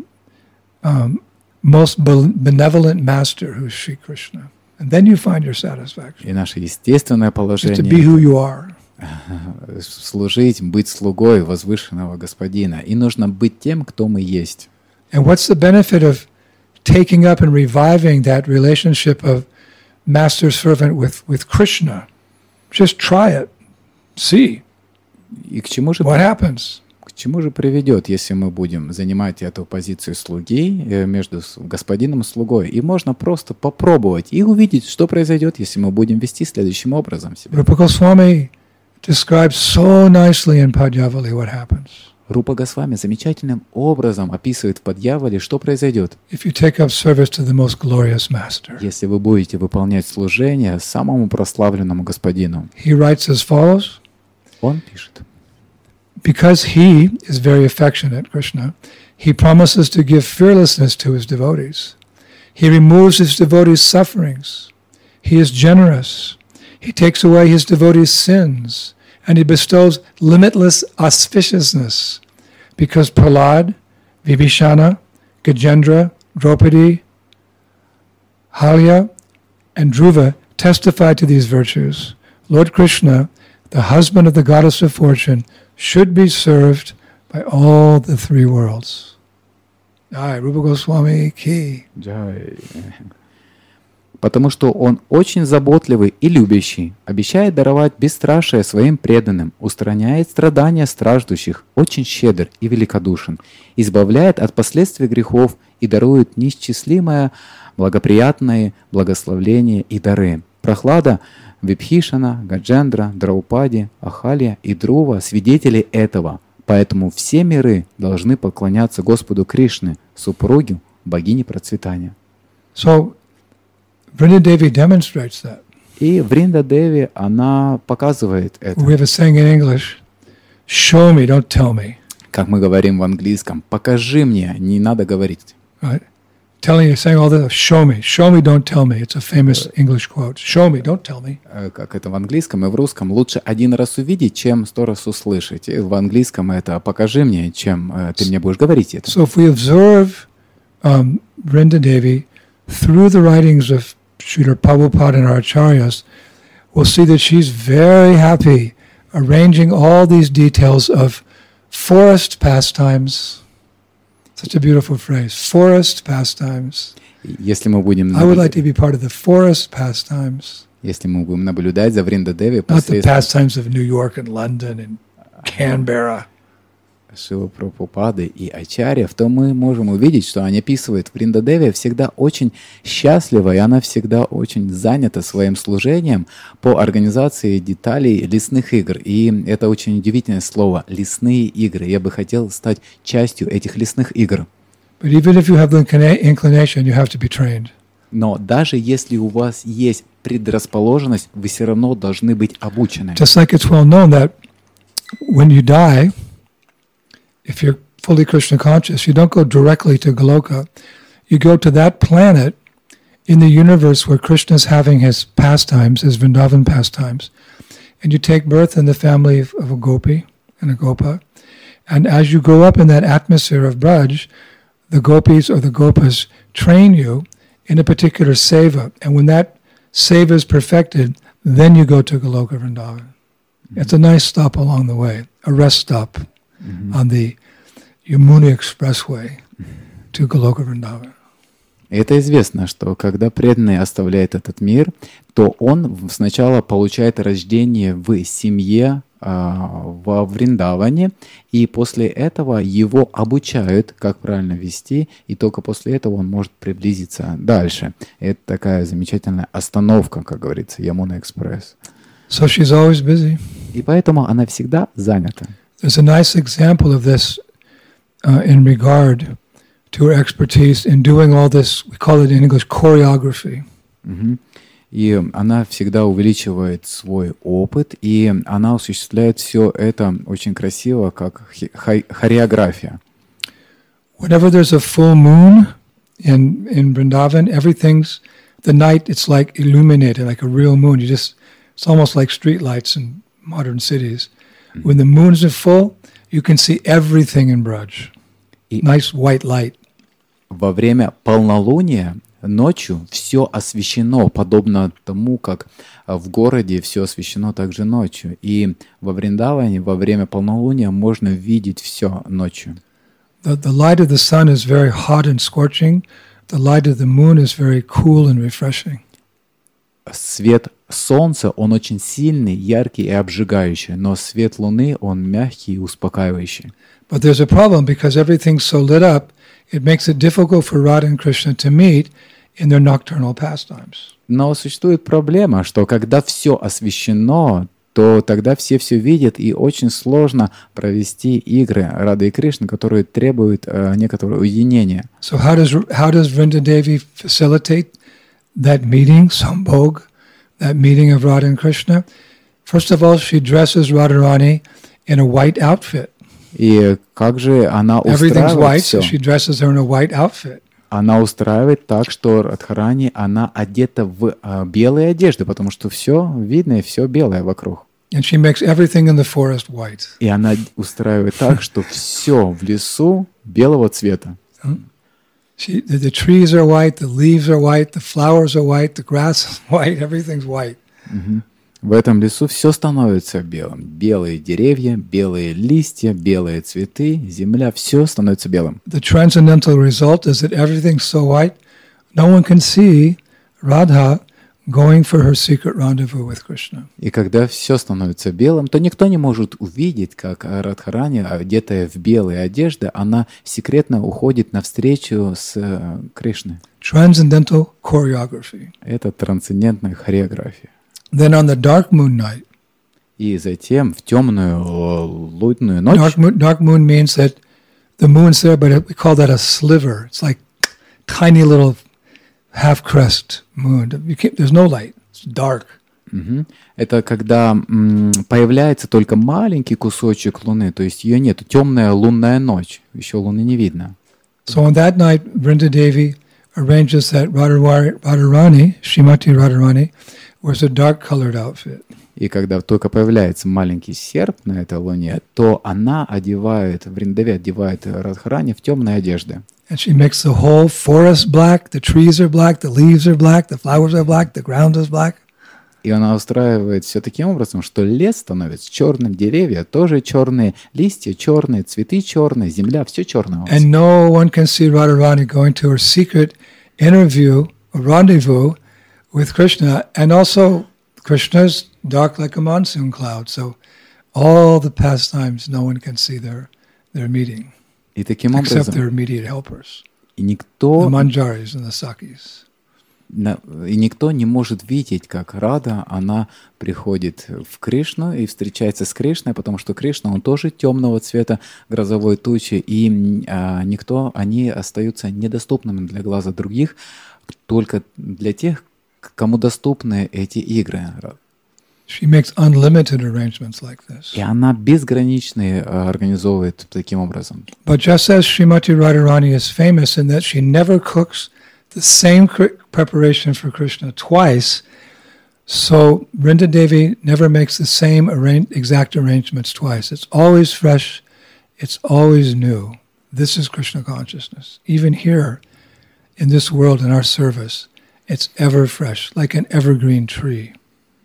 most benevolent master, who's Sri Krishna. And then you find your satisfaction. И наше естественное Just to be положение who you are. — служить, быть слугой возвышенного Господина. И нужно быть тем, кто мы есть. And what's the benefit of taking up and reviving that relationship of master-servant with Krishna? Just try it. See И к чему же what happens. К чему же приведет, если мы будем занимать эту позицию слуги между господином и слугой? И можно просто попробовать и увидеть, что произойдет, если мы будем вести следующим образом себя. Rupa Goswami describes so nicely in Padyavali what happens. Рупа Госвами замечательным образом описывает в Падьявале, что произойдет, If you take up service to the most glorious master. если вы будете выполнять служение самому прославленному господину. He writes as follows. Он пишет: Because he is very affectionate, Krishna, he promises to give fearlessness to his devotees. He removes his devotees' sufferings. He is generous. He takes away his devotees' sins. And he bestows limitless auspiciousness. Because Prahlad, Vibhishana, Gajendra, Draupadi, Halya, and Dhruva testify to these virtues. Lord Krishna, the husband of the goddess of fortune, should be served by all the three worlds. Jai, Rupa Goswami ki. Джай. Потому что он очень заботливый и любящий, обещает даровать бесстрашие своим преданным, устраняет страдания страждущих, очень щедр и великодушен, избавляет от последствий грехов и дарует неисчислимое благоприятные благословления и дары. Прохлада, Вибхишана, Гаджендра, Драупади, Ахалья и Друва — свидетели этого, поэтому все миры должны поклоняться Господу Кришне, супругу богини процветания. So, Vrinda Devi demonstrates that. И Вринда Деви, она показывает это. We have a saying in English, show me, don't tell me. Как мы говорим в английском, покажи мне, не надо говорить. Right? Telling you, saying all this, show me, don't tell me. It's a famous English quote. Show me, don't tell me. Как это в английском и в русском, лучше один раз увидеть, чем 100 раз услышать. И в английском это покажи мне, чем ты мне будешь говорить это. So if we observe Vrinda Devi through the writings of Srila Prabhupada and our acharyas, we'll see that she's very happy arranging all these details of forest pastimes. Such a beautiful phrase, forest pastimes. Если мы будем I would like to be part of the forest pastimes. Если мы будем наблюдать за Вриндадеви Not the посредством pastimes of New York and London and Canberra. Шила Прабхупады и Ачарьев, то мы можем увидеть, что они описывают Вриндадеви всегда очень счастлива, и она всегда очень занята своим служением по организации деталей лесных игр. И это очень удивительное слово «лесные игры». Я бы хотел стать частью этих лесных игр. But even if you have the inclination, you have to be trained. Но даже если у вас есть предрасположенность, вы все равно должны быть обучены. Just like it's well known that when you die, if you're fully Krishna conscious, you don't go directly to Goloka. You go to that planet in the universe where Krishna is having his pastimes, his Vrindavan pastimes. And you take birth in the family of a gopi and a gopa. And as you grow up in that atmosphere of Braj, the gopis or the gopas train you in a particular seva. And when that seva is perfected, then you go to Goloka Vrindavan. It's a nice stop along the way, a rest stop on the Yamuna Expressway to Goloka Vrindavan. Это известно, что когда преданный оставляет этот мир, то он сначала получает рождение в семье во Вриндаване, и после этого его обучают, как правильно вести, и только после этого он может приблизиться дальше. Это такая замечательная остановка, как говорится, Ямуна Экспресс. So she's always busy. И поэтому она всегда занята. There's a nice example of this in regard to her expertise in doing all this, we call it in English, choreography. И она всегда увеличивает свой опыт, и она осуществляет все это очень красиво, как хореография. Whenever there's a full moon in Vrindavan, the night, it's like illuminated, like a real moon. It's almost like street lights in modern cities. When the moons are full, you can see everything in Braj. Nice white light. Во время полнолуния ночью все освещено, подобно тому, как в городе все освещено также ночью. И во Вриндаване во время полнолуния можно видеть все ночью. The light of the sun is very hot and scorching. The light of the moon is very cool and refreshing. Свет солнца, он очень сильный, яркий и обжигающий, но свет луны, он мягкий и успокаивающий. But there's a problem because everything's so lit up, it makes it difficult for Radha and Krishna to meet in their nocturnal pastimes. Но существует проблема, что когда все освещено, то тогда все видят, и очень сложно провести игры Рады и Кришны, которые требуют некоторого уединения. So how does Vrindadevi facilitate that meeting, Sambhog, that meeting of Radha and Krishna? First of all, she dresses Radharani in a white outfit. И как же она Everything's white, устраивает все? so she dresses her in a white outfit. Она устраивает так, что Радхарани, она одета в белые одежды, потому что все видно и все белое вокруг. And she makes everything in the forest white. И она устраивает так, что все в лесу белого цвета. The trees are white, the leaves are white, the flowers are white, the grass is white, everything's white. В этом лесу все становится белым. Белые деревья, белые листья, белые цветы, земля, все становится белым. The transcendental result is that everything's so white, no one can see Radha going for her secret rendezvous with Krishna. И когда все становится белым, то никто не может увидеть, как Радхарани, одетая в белые одежды, она секретно уходит навстречу с Кришной. Transcendental choreography. Это трансцендентная хореография. Then on the dark moon night. И затем в темную лунную ночь. Dark moon means that the moon's there, but we call that a sliver. It's like tiny little half crest moon. There's no light. It's dark. Это когда появляется только маленький кусочек луны, то есть ее нет. Темная лунная ночь. Еще луны не видно. So on that night, Vrindadevi arranges that Radharani, Srimati Radharani, wears a dark-colored outfit. И когда только появляется маленький серп на этой луне, то она одевает, Вриндави одевает Радхарани в темные одежды. And she makes the whole forest black, the trees are black, the leaves are black, the flowers are black, the ground is black. И она устраивает все таким образом, что лес становится черным, деревья тоже черные, листья черные, цветы черные, земля, все черное. And no one can see Radharani going to her secret interview, or rendezvous with Krishna, and also Krishna's dark like a monsoon cloud, so all the pastimes no one can see their meeting, И таким except образом their immediate helpers, и the никто, manjaris and the sakis. и никто не может видеть, как Рада, она приходит в Кришну и встречается с Кришной, потому что Кришна, он тоже темного цвета грозовой тучи, и они остаются недоступными для глаза других, только для тех, кому доступны эти игры. She makes unlimited arrangements like this. И она безграничные организовывает таким образом. But just as Srimati Radharani is famous in that she never cooks the same preparation for Krishna twice, so Vrinda Devi never makes the same exact arrangements twice. It's always fresh, it's always new. This is Krishna consciousness. Even here, in this world, in our service, it's ever fresh, like an evergreen tree.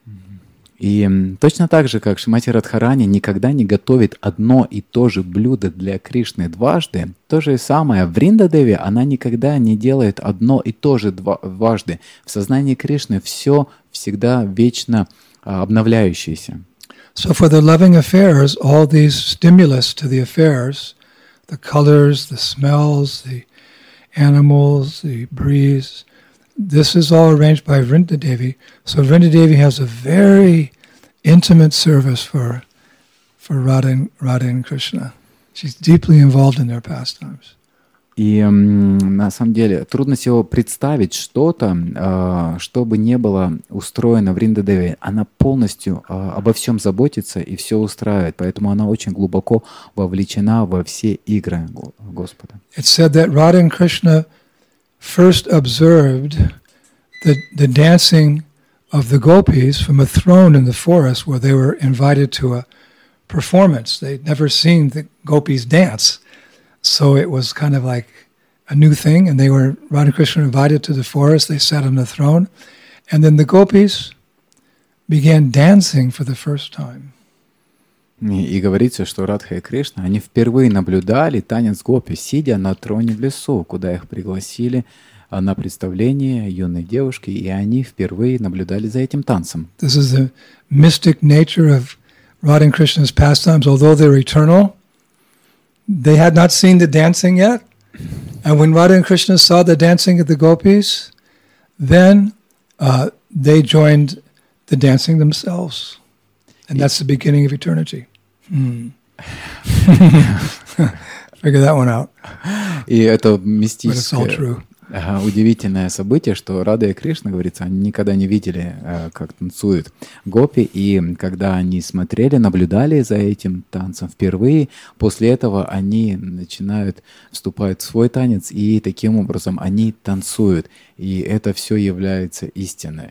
И точно так же, как Шримати Радхарани никогда не готовит одно и то же блюдо для Кришны дважды, то же самое Вринда Деви, она никогда не делает одно и то же дважды. В сознании Кришны все всегда вечно обновляющееся. So for the loving affairs, all these stimulus to the affairs, the colors, the smells, the animals, the breeze, this is all arranged by Vrinda Devi. So Vrinda Devi has a very intimate service for Radha and Krishna. She's deeply involved in their pastimes. И на самом деле трудно себе представить что-то, что бы не было устроено в Вринда Деви. Она полностью обо всем заботится и все устраивает, поэтому она очень глубоко вовлечена во все игры Господа. It's said that Radha and Krishna first observed the dancing of the gopis from a throne in the forest where they were invited to a performance. They'd never seen the gopis dance. So it was kind of like a new thing, and Radha and Krishna invited to the forest, they sat on the throne, and then the gopis began dancing for the first time. И говорится, что Радха и Кришна, они впервые наблюдали танец гопи, сидя на троне в лесу, куда их пригласили на представление юной девушки, и они впервые наблюдали за этим танцем. This is the mystic nature of Radha and Krishna's pastimes. Although they're eternal, they had not seen the dancing yet. And when Radha and Krishna saw the dancing of the gopis, then they joined the dancing themselves. And that's the beginning of eternity. Figure that one out. И это But it's all мистическое, true. удивительное событие, что Рада и Кришна, говорится, они никогда не видели, как танцуют гопи, и когда они смотрели, наблюдали за этим танцем впервые, после этого они вступают в свой танец, и таким образом они танцуют, и это все является истиной.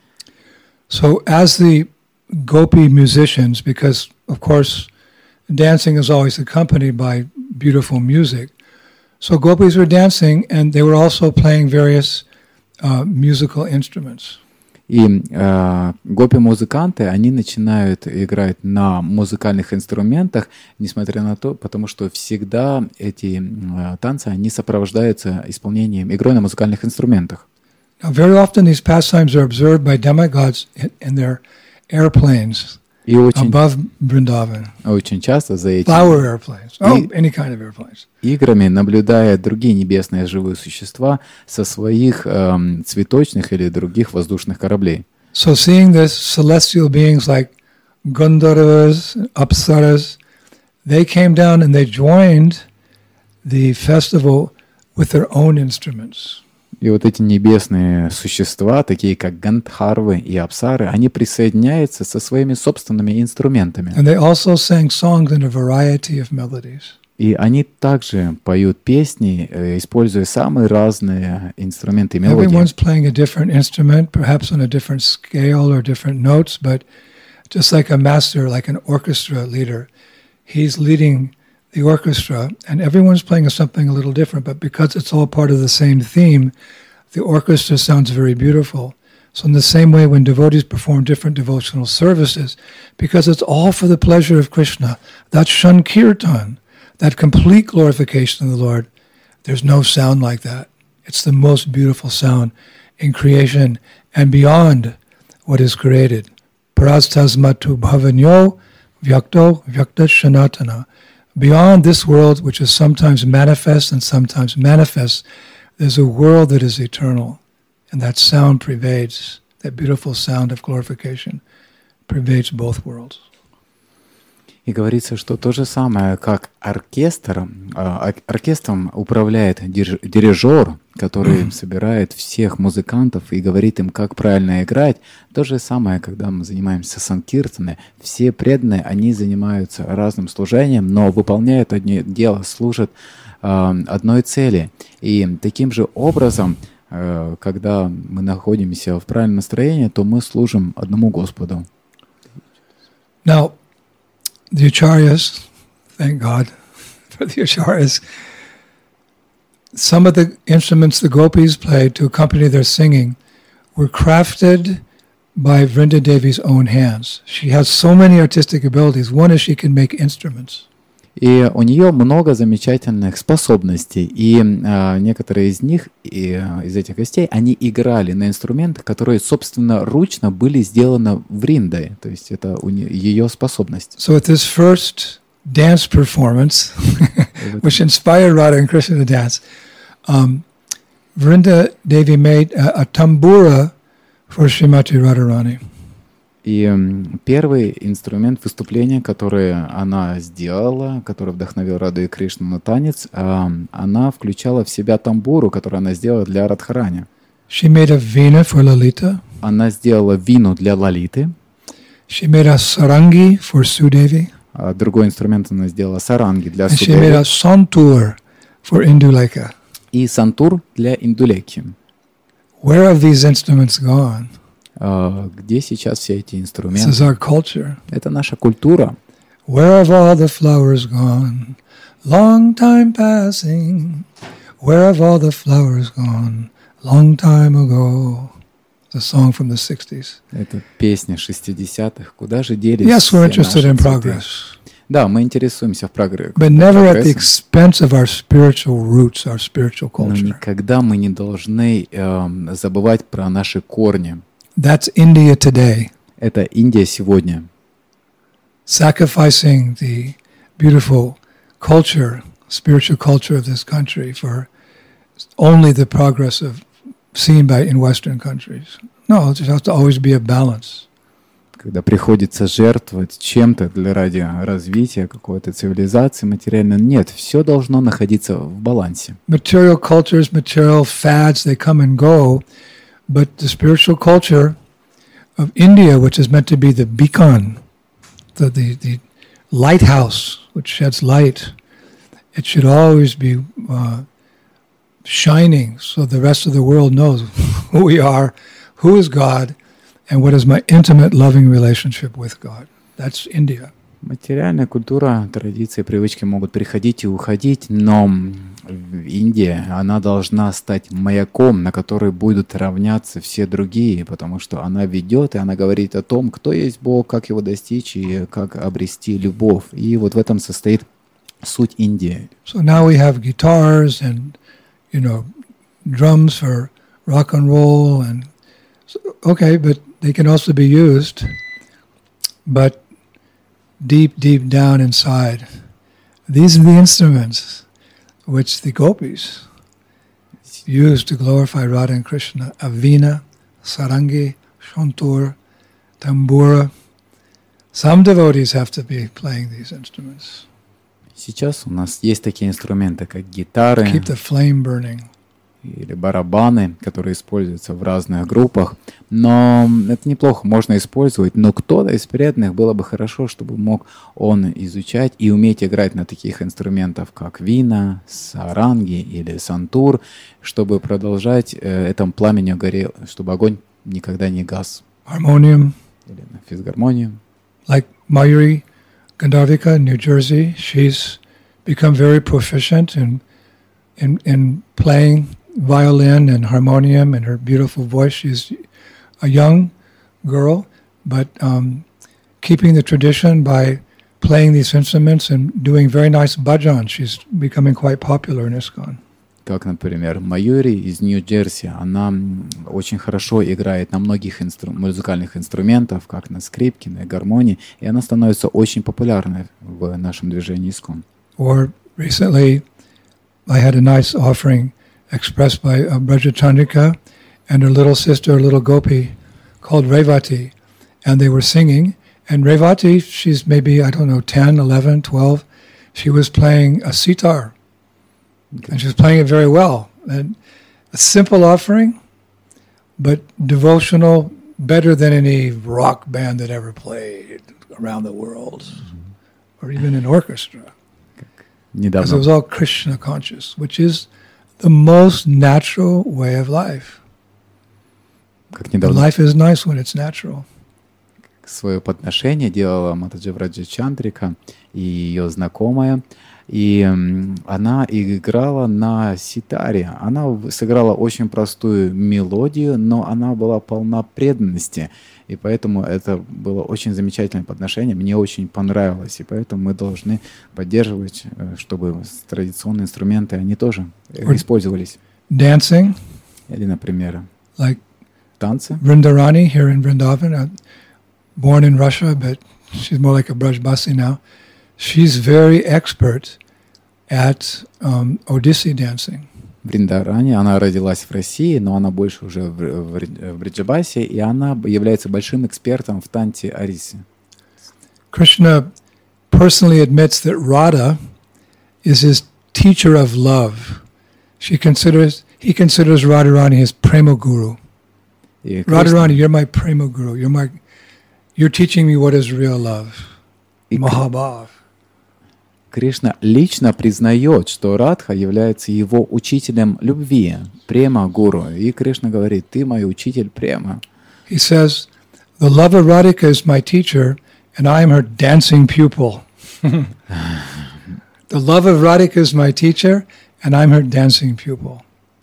So as the gopi musicians, because of course dancing is always accompanied by beautiful music, so gopis were dancing and they were also playing various musical instruments. И гопи-музыканты, они начинают играть на музыкальных инструментах, несмотря на то, потому что всегда эти танцы, они сопровождаются исполнением, игрой на музыкальных инструментах. Now, very often these pastimes are observed by demigods in their airplanes И очень, above Vrindavan. очень часто за этими Flower airplanes. Any kind of airplanes. играми наблюдают другие небесные живые существа со своих цветочных или других воздушных кораблей. So seeing this, celestial beings like Gandharvas, Apsaras, they came down and they joined the festival with their own instruments. И вот эти небесные существа, такие как Гандхарвы и Апсары, они присоединяются со своими собственными инструментами. And they also sang songs in a variety of melodies. И они также поют песни, используя самые разные инструменты и мелодии. Everyone's playing a different instrument, perhaps on a different scale or different notes, but just like a master, like an orchestra leader, he's leading the orchestra, and everyone's playing something a little different, but because it's all part of the same theme, the orchestra sounds very beautiful. So in the same way, when devotees perform different devotional services, because it's all for the pleasure of Krishna, that Shankirtan, that complete glorification of the Lord, there's no sound like that. It's the most beautiful sound in creation and beyond what is created. parastasmatu bhavanyo vyakto vyakta shanatana. Beyond this world, which is sometimes manifest and sometimes manifest, there's a world that is eternal. And that sound pervades, that beautiful sound of glorification pervades both worlds. И говорится, что то же самое, как оркестром управляет дирижер, который собирает всех музыкантов и говорит им, как правильно играть. То же самое, когда мы занимаемся санкиртаной, все преданные, они занимаются разным служением, но выполняют одно дело, служат одной цели. И таким же образом, когда мы находимся в правильном настроении, то мы служим одному Господу. Now, the Acharyas, thank God for the Acharyas, some of the instruments the gopis played to accompany their singing were crafted by Vrinda Devi's own hands. She has so many artistic abilities. One is she can make instruments. И у нее много замечательных способностей, и некоторые из них, из этих гостей, они играли на инструментах, которые, собственно, ручно были сделаны Вриндой, то есть это ее способность. So at this first dance performance, which inspired Radha and Krishna to dance, Vrinda Devi made a tambura for Srimati Radharani. И первый инструмент выступления, который она сделала, который вдохновил Раду и Кришну на танец, она включала в себя тамбуру, которую она сделала для Радхарани. She made a veena for Lalita. Она сделала вину для Лалиты. She made a sarangi for Sudevi. Другой инструмент она сделала саранги для And she made Судеви. a santur for Indulekha. И сантур для Индулеки. Where have these instruments gone? Где сейчас все эти This инструменты? is our culture. Это наша культура. Where have all the flowers gone? Long time passing. Where have all the flowers gone? Long time ago. It's a song from the 60s. Это песня 60-х. Куда же делись Yes, все we're наши interested in цветы? progress, Да, мы интересуемся в but never at the прогрессом. expense of our spiritual roots, our spiritual Но culture. никогда мы не должны забывать про наши корни. That's India today, Это Индия сегодня. sacrificing the beautiful culture, spiritual culture of this country for only the progress of seen by in Western countries. No, there has to always be a balance. Когда приходится жертвовать чем-то ради развития какой-то цивилизации материально, нет, все должно находиться в балансе. Material cultures, material fads, they come and go, but the spiritual culture of India, which is meant to be the beacon, the lighthouse which sheds light, it should always be shining so the rest of the world knows who we are, who is God, and what is my intimate loving relationship with God. That's India. Материальная культура, традиции, привычки могут приходить и уходить, но Индия, она должна стать маяком, на который будут равняться все другие, потому что она ведет, и она говорит о том, кто есть Бог, как его достичь и как обрести любовь. И вот в этом состоит суть Индии. So now we have guitars and, drums for rock and roll, and okay, but they can also be used, but deep, deep down inside, these are the instruments which the gopis use to glorify Radha and Krishna: Avina, Sarangi, Shantur, Tambura. Some devotees have to be playing these instruments. Сейчас у нас есть такие инструменты, как гитары Keep the flame burning. или барабаны, которые используются в разных группах. Но это неплохо, можно использовать. Но кто-то из преданных было бы хорошо, чтобы мог он изучать и уметь играть на таких инструментах, как вина, саранги или сантур, чтобы продолжать этому пламени гореть, чтобы огонь никогда не гас. Harmonium. Или на физгармонию. Like Mayuri Gandharvika in New Jersey, she's become very proficient in playing violin and harmonium, and her beautiful voice. She's a young girl, but keeping the tradition by playing these instruments and doing very nice bhajan. She's becoming quite popular in ISKCON. Как, например, Майори из Нью-Джерси, она очень хорошо играет на многих музыкальных инструментах, как на скрипке, на гармонии, и она становится очень популярной в нашем движении Искон. Or recently, I had a nice offering expressed by Braja Chandrika and her little sister, little Gopi, called Revati, and they were singing. And Revati, she's maybe, 10, 11, 12, she was playing a sitar. And she was playing it very well. And a simple offering, but devotional, better than any rock band that ever played around the world, or even an orchestra. Because it was all Krishna conscious, which is the most natural way of life. Life is nice when it's natural. Свое подношение делала Матаджи Браджа Чандрика и ее знакомая. И она играла на ситаре. Она сыграла очень простую мелодию, но она была полна преданности. И поэтому это было очень замечательное подношение. Мне очень понравилось. И поэтому мы должны поддерживать, чтобы традиционные инструменты, они тоже использовались. Dancing. Или, например, like танцы. Vrindarani here in Vrindavan, born in Russia, but she's more like a Brajbasi now. She's very expert at Odissi dancing. Вриндарани, она родилась в России, но она больше уже в Бриджабасе, и она является большим экспертом в танце Ориси. Krishna personally admits that Radha is his teacher of love. He considers Radharani his prema guru. Radharani, you're my prema guru. You're teaching me what is real love. Mahabhav. Кришна лично признает, что Радха является его учителем любви, према гуру. И Кришна говорит, ты мой учитель према. He says, the love of Radhika is my teacher, and I am her dancing pupil. The love of Radhika is my teacher, and I'm her dancing pupil.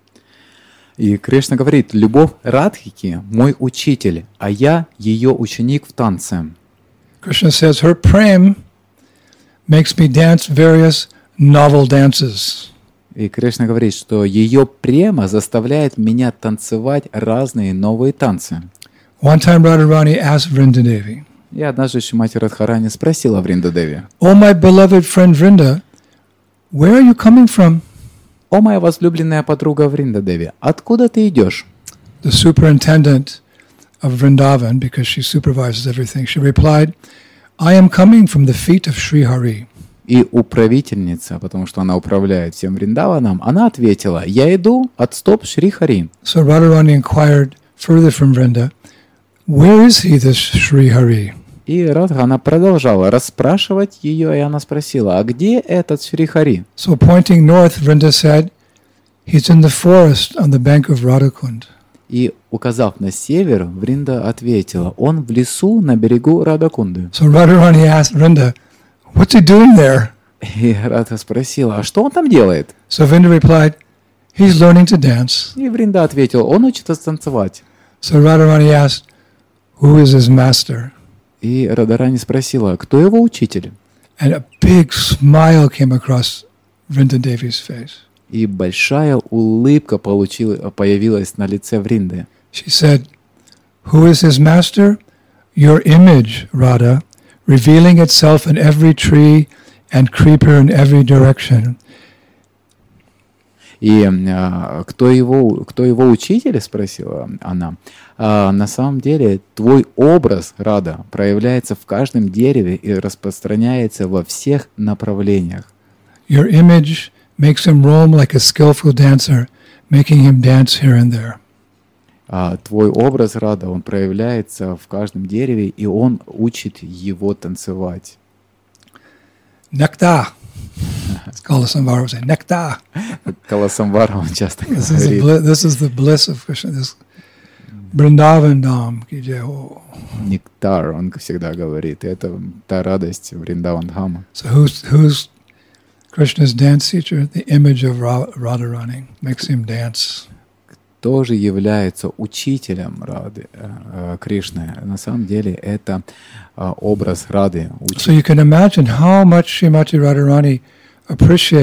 И Кришна говорит, любовь Радхики мой учитель, а я ее ученик в танце. Krishna says, her prem makes me dance various novel dances. И Кришна говорит, что ее према заставляет меня танцевать разные новые танцы. One time Radharani asked Vrindadevi. И однажды Шримати Радхарани спросила Вриндадеви. Oh, my beloved friend Vrinda, where are you coming from? О, моя возлюбленная подруга Вриндадеви, откуда ты идешь? The superintendent of Vrindavan, because she supervises everything, she replied, I am coming from the feet of Sri Hari. И управительница, потому что она управляет всем Вриндаваном, она ответила, я иду от стоп Шри Хари. So Radharani inquired further from Vrinda, where is he, this Sri Hari? И Радха, она продолжала расспрашивать ее, и она спросила, а где этот Шри Хари? So pointing north, Vrinda said, he's in the forest on the bank of Radhakund. И, указав на север, Вринда ответила, он в лесу на берегу Радакунды. So Radharani asked Vrinda, what's he doing there? И Радха спросила, а что он там делает? So Vrinda replied, he's learning to dance. И Вринда ответила, он учится танцевать. So Radharani asked, who is his master? И Радharani спросила, кто его учитель? And a big smile came across Vrinda Devi's face. И большая улыбка появилась на лице Вринды. She said, who is his master? Your image, Radha, revealing itself in every tree and creeper in every direction. И кто его учитель, спросила она. На самом деле, твой образ, Рада, проявляется в каждом дереве и распространяется во всех направлениях. Your image makes him roam like a skillful dancer, making him dance here and there. Твой образ, Рада, он проявляется в каждом дереве, и он учит его танцевать. Nekta. Kalasambhara would say, Nekta. Каласамбара он часто говорит. This is the bliss of Krishna. This Vrindavan Dham ki jai ho. Нектар, он всегда говорит. Это та радость Вриндаван Дхама. So who's Krishna's dance teacher? The image of Radharani makes him dance. Тоже является учителем Рады, Кришны. На самом деле это образ Рады. So you can imagine how much Srimati Radharani appreciates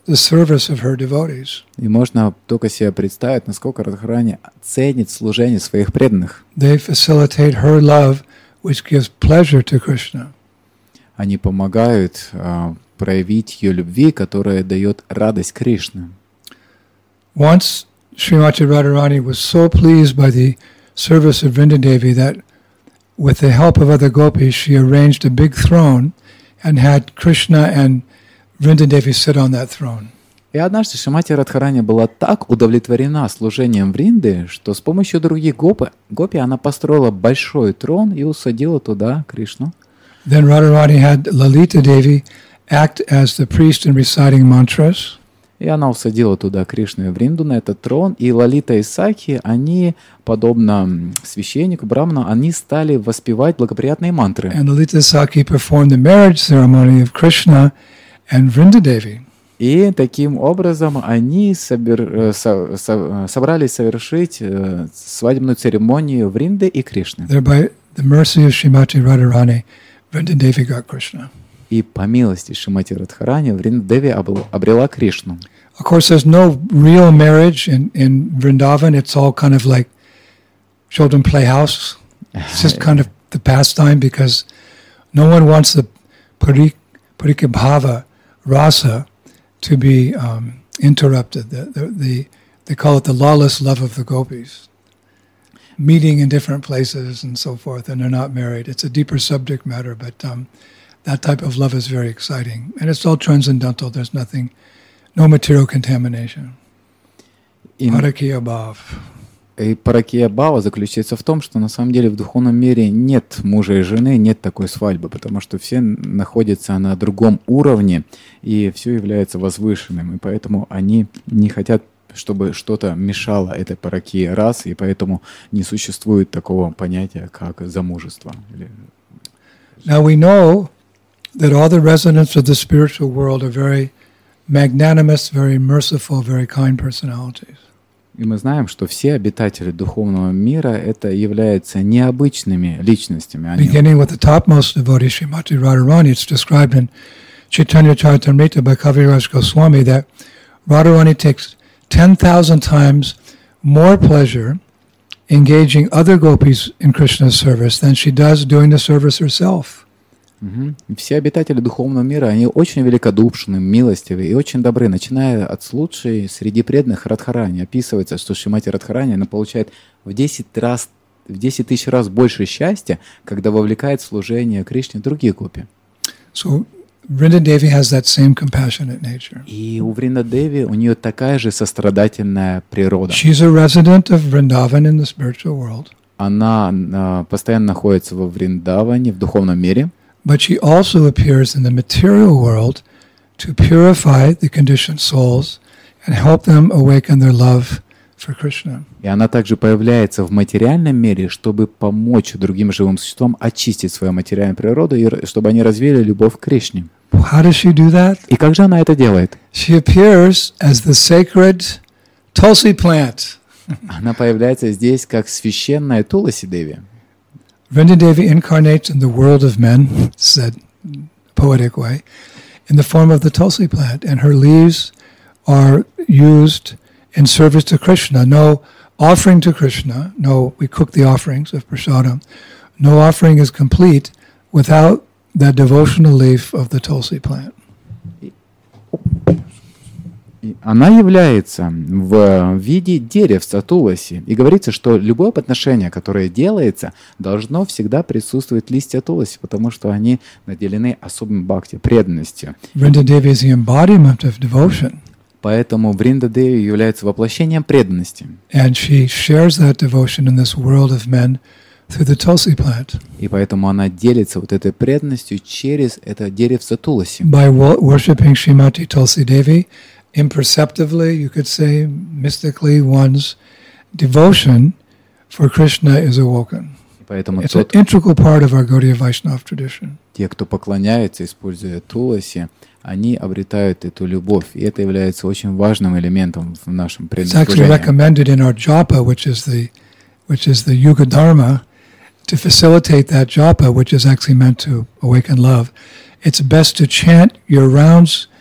the service of her devotees. И можно только себе представить, насколько Радхарани ценит служение своих преданных. They facilitate her love, which gives pleasure to Krishna. Они помогают проявить ее любви, которая дает радость Кришне. Once, Srimati Radharani was so pleased by the service of Vrindadevi that, with the help of other gopis, she arranged a big throne and had Krishna and Vrindadevi sit on that throne. И однажды Шримати Радхарани была так удовлетворена служением Вринды, что с помощью других гопи она построила большой трон и усадила туда Кришну. Then Radharani had Lalita Devi act as the priest in reciting mantras. И она усадила туда Кришну и Вринду на этот трон, и Лалита и Сакхи, они, подобно священнику, браману, они стали воспевать благоприятные мантры. And Lalita Sakhi performed the marriage ceremony of Krishna and Vrindadevi. И таким образом они собрались совершить свадебную церемонию Вринды и Кришны. Thereby, the mercy of Srimati Radharani, Vrindadevi got Krishna. И по милости Шримати Радхарани Вриндадеви обрела Кришну. Of course, there's no real marriage in Vrindavan. It's all kind of like children playhouse. It's just kind of the pastime because no one wants the parikabhava rasa to be interrupted. They call it the lawless love of the gopis. Meeting in different places and so forth, and they're not married. It's a deeper subject matter, but that type of love is very exciting. And it's all transcendental. There's nothing, no material contamination. Parakya bhav. И паракия бхава заключается в том, что на самом деле в духовном мире нет мужа и жены, нет такой свадьбы, потому что все находятся на другом уровне, и все является возвышенным. И поэтому они не хотят, чтобы что-то мешало этой паракии раз, и поэтому не существует такого понятия, как замужество. Now we know that all the residents of the spiritual world are very magnanimous, very merciful, very kind personalities. И мы знаем, что все обитатели духовного мира это являются необычными личностями. Beginning with the topmost devotee, Srimati Radharani, it's described in Chaitanya Charitamrita by Kaviraj Goswami that Radharani takes 10,000 times more pleasure engaging other gopis in Krishna's service than she does doing the service herself. Все обитатели духовного мира, они очень великодушны, милостивы и очень добры, начиная от лучшей среди преданных Радхарани. Описывается, что Шримати Радхарани, она получает в 10 тысяч раз больше счастья, когда вовлекает в служение Кришне других гопи. So Vrindadevi has that same compassionate nature. И у Вриндадеви, у нее такая же сострадательная природа. She's a resident of Vrindavan in the spiritual world. Она постоянно находится во Вриндаване, в духовном мире. But she also appears in the material world to purify the conditioned souls and help them awaken their love for Krishna. И она также появляется в материальном мире, чтобы помочь другим живым существам очистить свою материальную природу и чтобы они развили любовь к Кришне. How does she do that? И как же она это делает? She appears as the sacred Tulsi plant. Она появляется здесь как священная Туласи Деви. Vrindadevi incarnates in the world of men, said poetic way, in the form of the Tulsi plant, and her leaves are used in service to Krishna. No offering to Krishna, we cook the offerings of prasadam. No offering is complete without that devotional leaf of the Tulsi plant. Она является в виде деревца Туласи. И говорится, что любое подношение, которое делается, должно всегда присутствовать листья Туласи, потому что они наделены особым бхакти, преданностью. Vrindadevi is the embodiment of devotion. Поэтому Вриндадеви является воплощением преданности. And she shares that devotion in this world of men through the Tulsi plant. И поэтому она делится вот этой преданностью через это деревце Туласи. By worshipping Srimati Tulsi Devi, imperceptibly, you could say, mystically, one's devotion for Krishna is awoken. Поэтому It's an integral part of our Gaudiya Vaishnava tradition. Те, кто поклоняется, используя Туласи, они обретают эту любовь, и это является очень важным элементом в нашем преданном служении. It's actually recommended in our japa, which is the Yuga Dharma, to facilitate that japa, which is actually meant to awaken love. It's best to chant your rounds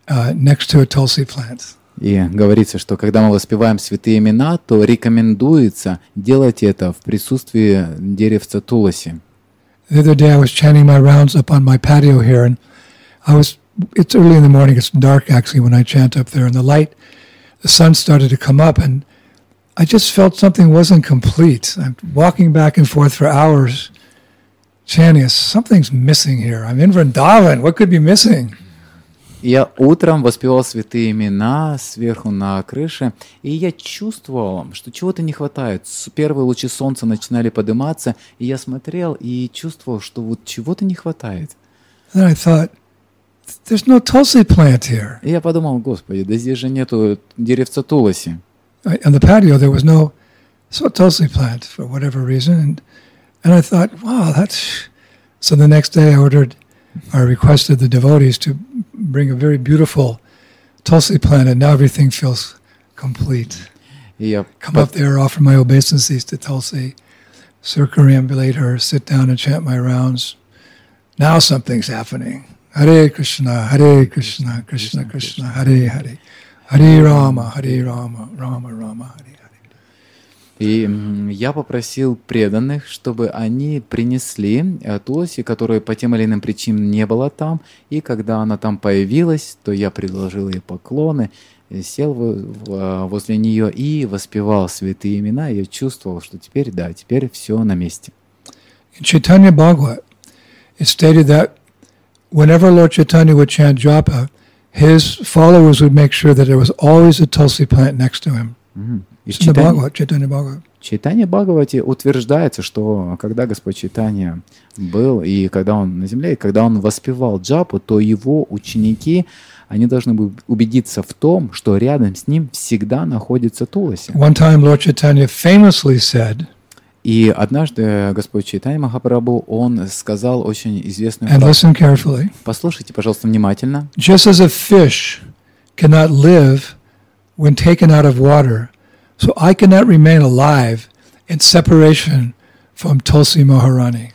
next to a tulsi plant. И говорится, что когда мы воспеваем святые имена, то рекомендуется делать это в присутствии деревца туласи. The other day I was chanting my rounds up on my patio here, and it's early in the morning, it's dark actually when I chant up there, and the sun started to come up, and I just felt something wasn't complete. I'm walking back and forth for hours chanting, something's missing here. I'm in Vrindavan, what could be missing? Я утром воспевал святые имена сверху на крыше, и я чувствовал, что чего-то не хватает. Первые лучи солнца начинали подниматься, и я смотрел и чувствовал, что вот чего-то не хватает. Then I thought, there's no tulsi plant here. И я подумал, Господи, да здесь же нету деревца туласи. On the patio there was no tulsi plant for whatever reason, and I thought, wow, that's... So the next day I requested the devotees to bring a very beautiful tulsi plant, and now everything feels complete. Come up there, offer my obeisances to Tulsi, circumambulate her, sit down and chant my rounds. Now something's happening. Hare Krishna, Krishna Krishna, Hare Hare, Hare Rama, Rama Rama, Hare. И я попросил преданных, чтобы они принесли туласи, которая по тем или иным причинам не была там, и когда она там появилась, то я предложил ей поклоны, сел возле нее и воспевал святые имена, и я чувствовал, что теперь все на месте. In Chaitanya Bhagavat, it stated that whenever Lord Chaitanya would chant japa, his followers would make sure that there was always a tulsi plant next to him. В Чайтанья Бхагавате утверждается, что когда Господь Чайтанья был, и когда он на земле, и когда он воспевал джапу, то его ученики, они должны были убедиться в том, что рядом с ним всегда находится туласи. One time Lord Chaitanya famously said, и однажды Господь Чайтанья Махапрабху, он сказал очень известную and listen carefully, послушайте, пожалуйста, внимательно. Just as a fish cannot live when taken out of water, so I cannot remain alive in separation from Tulsi Maharani.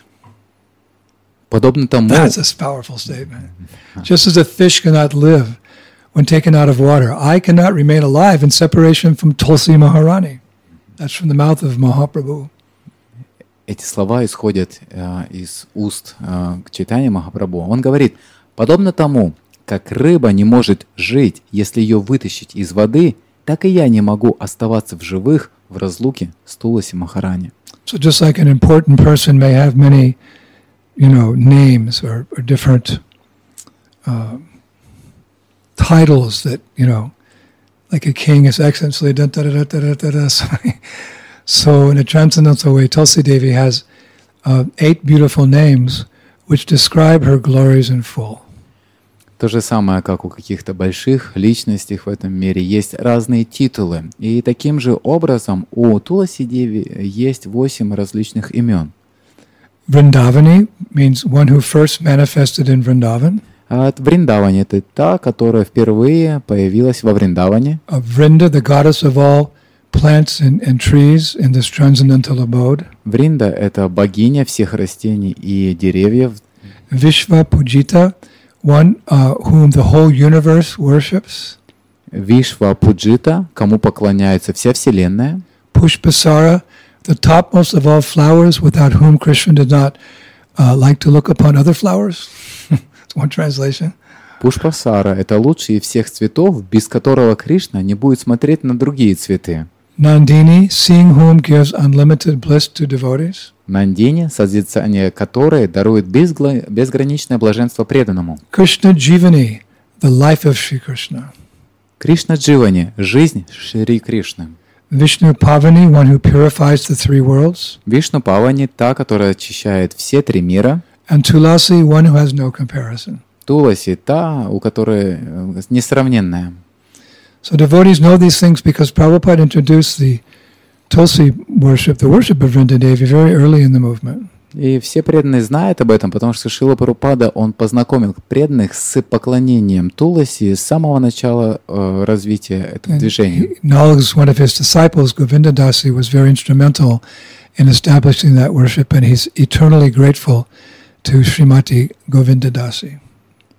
Подобно тому, that's a powerful statement. Just as a fish cannot live when taken out of water, I cannot remain alive in separation from Tulsi Maharani. That's from the mouth of Mahaprabhu. Эти слова исходят из уст Чайтаньи Махапрабху. Он говорит, подобно тому, как рыба не может жить, если ее вытащить из воды, так и я не могу оставаться в живых в разлуке с Туласи Махарани. So just like an important person may have many, names or different titles that, like a king, His Excellency, so in a transcendental way, Tulsi Devi has 8 beautiful names which describe her glories in full. То же самое, как у каких-то больших личностей в этом мире, есть разные титулы. И таким же образом у Туласи Деви есть 8 различных имен. Vrindavani means one who first manifested in Vrindavan. Вриндавани — это та, которая впервые появилась во Вриндаване. Vrinda, the goddess of all plants and trees in this transcendental abode. Вринда — это богиня всех растений и деревьев. Vishva Pujita, one whom the whole universe worships. Вишва Пуджита, кому поклоняется вся Вселенная. Pushpasara, the topmost of all flowers, without whom Krishna did not like to look upon other flowers. It's one translation. Пушпасара — это лучший из всех цветов, без которого Кришна не будет смотреть на другие цветы. Nandini, seeing whom gives unlimited bliss to devotees. Нандини, созерцание которой дарует безграничное блаженство преданному. Krishna Jivani, the life of Shri Krishna. Кришна Дживани, жизнь Шри Кришны. Vishnu Pavani, one who purifies the 3 worlds. Вишну Павани, та, которая очищает все 3 мира. And Tulasi, one who has no comparison. Туласи, та, у которой несравненная. So devotees know these things because Prabhupada introduced the Tulsi worship, the worship of Vrinda Devi, very early in the movement. И все преданные знают об этом, потому что Шрила Прабхупада, он познакомил преданных с поклонением Туласи с самого начала развития этого движения. Knowledge, one of his disciples, Govinda Dasi, was very instrumental in establishing that worship, and he's eternally grateful to Srimati Govinda Dasi.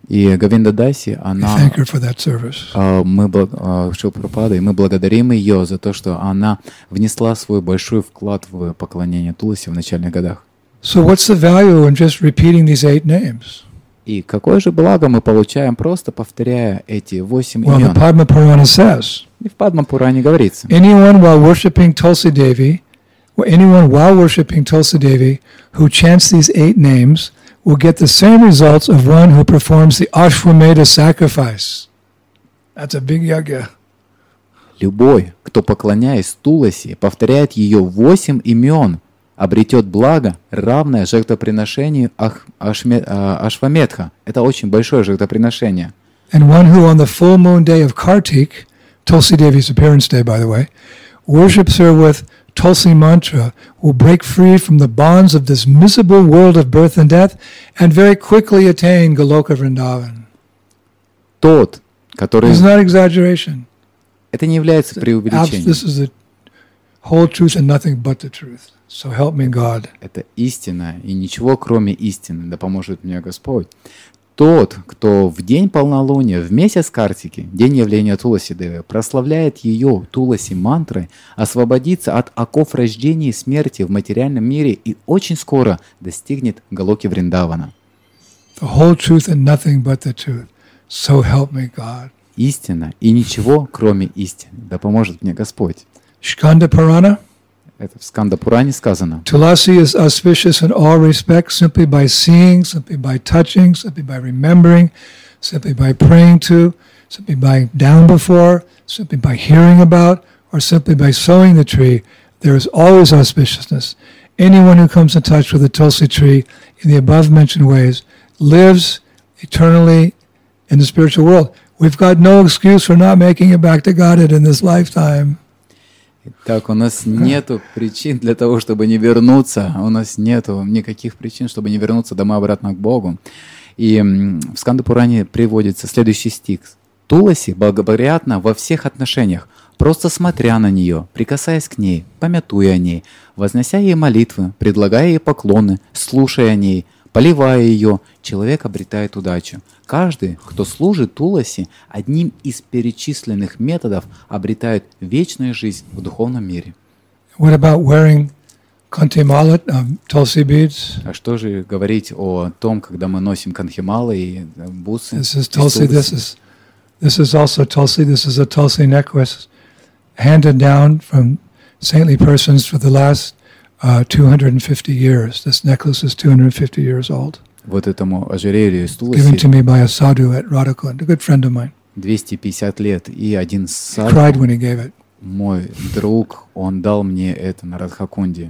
И Говинда Даси, We она, thank her for that service. Шрила Прабхупада, и мы благодарим ее за то, что она внесла свой большой вклад в поклонение Туласи в начальных годах. So what's the value in just repeating these 8 names? И какое же благо мы получаем, просто повторяя эти 8 Well, the имен? Padma Purana says, И в Падма Пуране говорится, anyone while worshiping Tulsi Devi who chants these 8 names will get the same results of one who performs the Ashwamedha sacrifice. That's a big yagya. любой, кто, поклоняясь Туласи, повторяет ее 8 имен, обретет благо, равное жертвоприношению Ашвамедха. Это очень большое жертвоприношение. And one who on the full moon day of Kartik, Tulsi Devi's appearance day by the way, worships her with Tulsi mantra will break free from the bonds of this miserable world of birth and death and very quickly attain Goloka Vrindavan. Тот, который... It's not exaggeration. Это не является преувеличением. This is the whole truth and nothing but the truth. So help me God. Это истина, и ничего кроме истины, да поможет мне Господь. Тот, кто в день полнолуния, в месяц Картики, день явления Туласи Девы, прославляет ее Туласи мантрой, освободится от оков рождения и смерти в материальном мире и очень скоро достигнет Галоки Вриндавана. The whole truth and nothing but the truth. So help me God. Истина и ничего кроме истины, да поможет мне Господь. Skanda Purana. Это в Сканда Пуране сказано. Tulasi is auspicious in all respects simply by seeing, simply by touching, simply by remembering, simply by praying to, simply by down before, simply by hearing about, or simply by sowing the tree. There is always auspiciousness. Anyone who comes in touch with the Tulsi tree in the above mentioned ways lives eternally in the spiritual world. We've got no excuse for not making it back to Godhead in this lifetime. Так, у нас нету причин для того, чтобы не вернуться. У нас нету никаких причин, чтобы не вернуться домой обратно к Богу. И в Сканда Пуране приводится следующий стих. Туласи благоприятна во всех отношениях, просто смотря на нее, прикасаясь к ней, памятуя о ней, вознося ей молитвы, предлагая ей поклоны, слушая о ней, поливая ее, человек обретает удачу. Каждый, кто служит Туласи, одним из перечисленных методов обретает вечную жизнь в духовном мире. What about wearing kantimala, Tulsi beads? А что же говорить о том, когда мы носим канхималы и бусы? This is Tulsi. This is also Tulsi. This is a Tulsi necklace handed down from saintly persons for the last 250 years. This necklace is 250 years old. Вот этому ожерелью из Given to Туласи me by a sadhu at Radhakund, a good friend of mine. 250 лет. И один He садху, cried when he gave it. мой друг, он дал мне это на Радхакунде.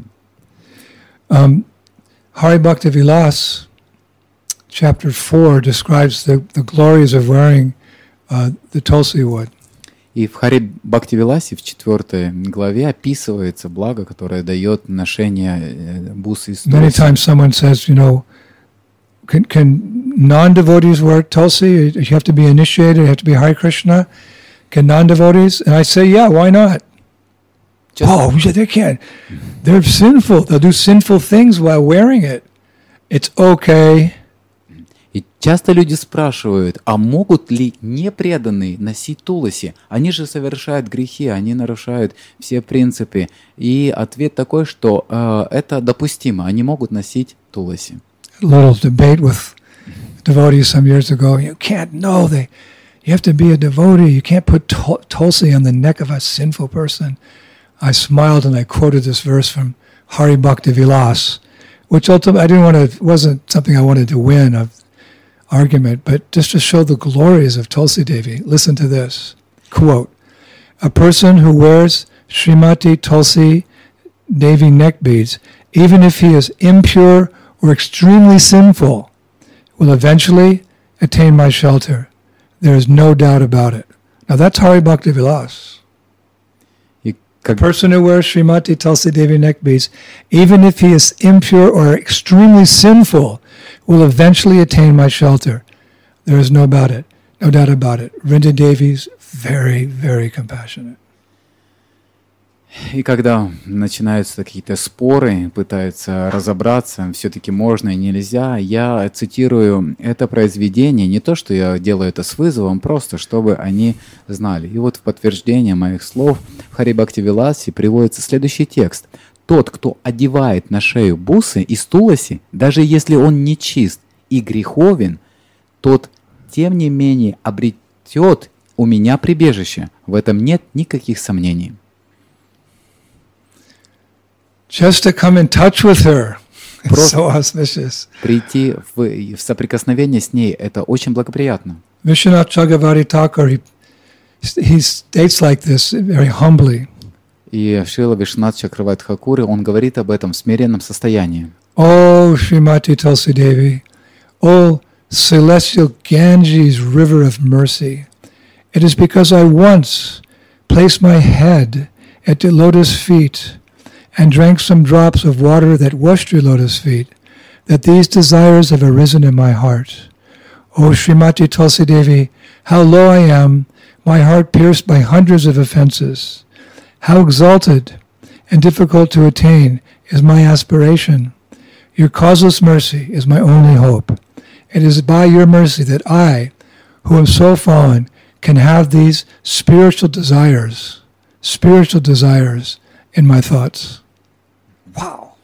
Hari Bhakti Vilas, chapter 4, describes the glories of wearing the Tulsi wood. И в Хари Бхактивиласе в 4 главе описывается благо, которое дает ношение бусы из Many Туласи. times someone says, you know, can non-devotees wear Tulsi? You have to be initiated, you have to be Hare Krishna. Can non-devotees? And I say, yeah, why not? Oh, they can't. They're sinful. They'll do sinful things while wearing it. It's okay. И часто люди спрашивают, а могут ли непреданные носить Туласи? Они же совершают грехи, они нарушают все принципы. И ответ такой, что это допустимо, они могут носить Туласи. A little debate with devotees some years ago. You can't know you have to be a devotee. You can't put Tulsi on the neck of a sinful person. I smiled and I quoted this verse from Hari Bhakti Vilas, which ultimately wasn't something I wanted to win of argument, but just to show the glories of Tulsi Devi. Listen to this quote: "A person who wears Srimati Tulsi Devi neck beads, even if he is impure or extremely sinful, will eventually attain my shelter. There is no doubt about it." Now that's Hari Bhakti Vilas. A person who wears Srimati Tulsi Devi neck beads, even if he is impure or extremely sinful, will eventually attain my shelter. There is no doubt about it. Vrinda Devi's very, very compassionate. И когда начинаются какие-то споры, пытаются разобраться, все-таки можно и нельзя, я цитирую это произведение, не то, что я делаю это с вызовом, просто чтобы они знали. И вот в подтверждение моих слов в Хари Бхакти Виласе приводится следующий текст. Тот, кто одевает на шею бусы из туласи, даже если он нечист и греховен, тот, тем не менее, обретет у меня прибежище. В этом нет никаких сомнений. Just to come in touch with her is so auspicious. Прийти в соприкосновение с ней – это очень благоприятно. Vishwanath Chakravarti Thakur, he states like this very humbly. И Шрила Вишванат Чакраварти Тхакур, он говорит об этом в смиренном состоянии. Oh, Srimati Tulsi Devi, oh, celestial Ganges river of mercy, it is because I once placed my head at the lotus feet and drank some drops of water that washed your lotus feet, that these desires have arisen in my heart. O Srimati Tulsi Devi, how low I am, my heart pierced by hundreds of offenses. How exalted and difficult to attain is my aspiration. Your causeless mercy is my only hope. It is by your mercy that I, who am so fallen, can have these spiritual desires in my thoughts. Wow.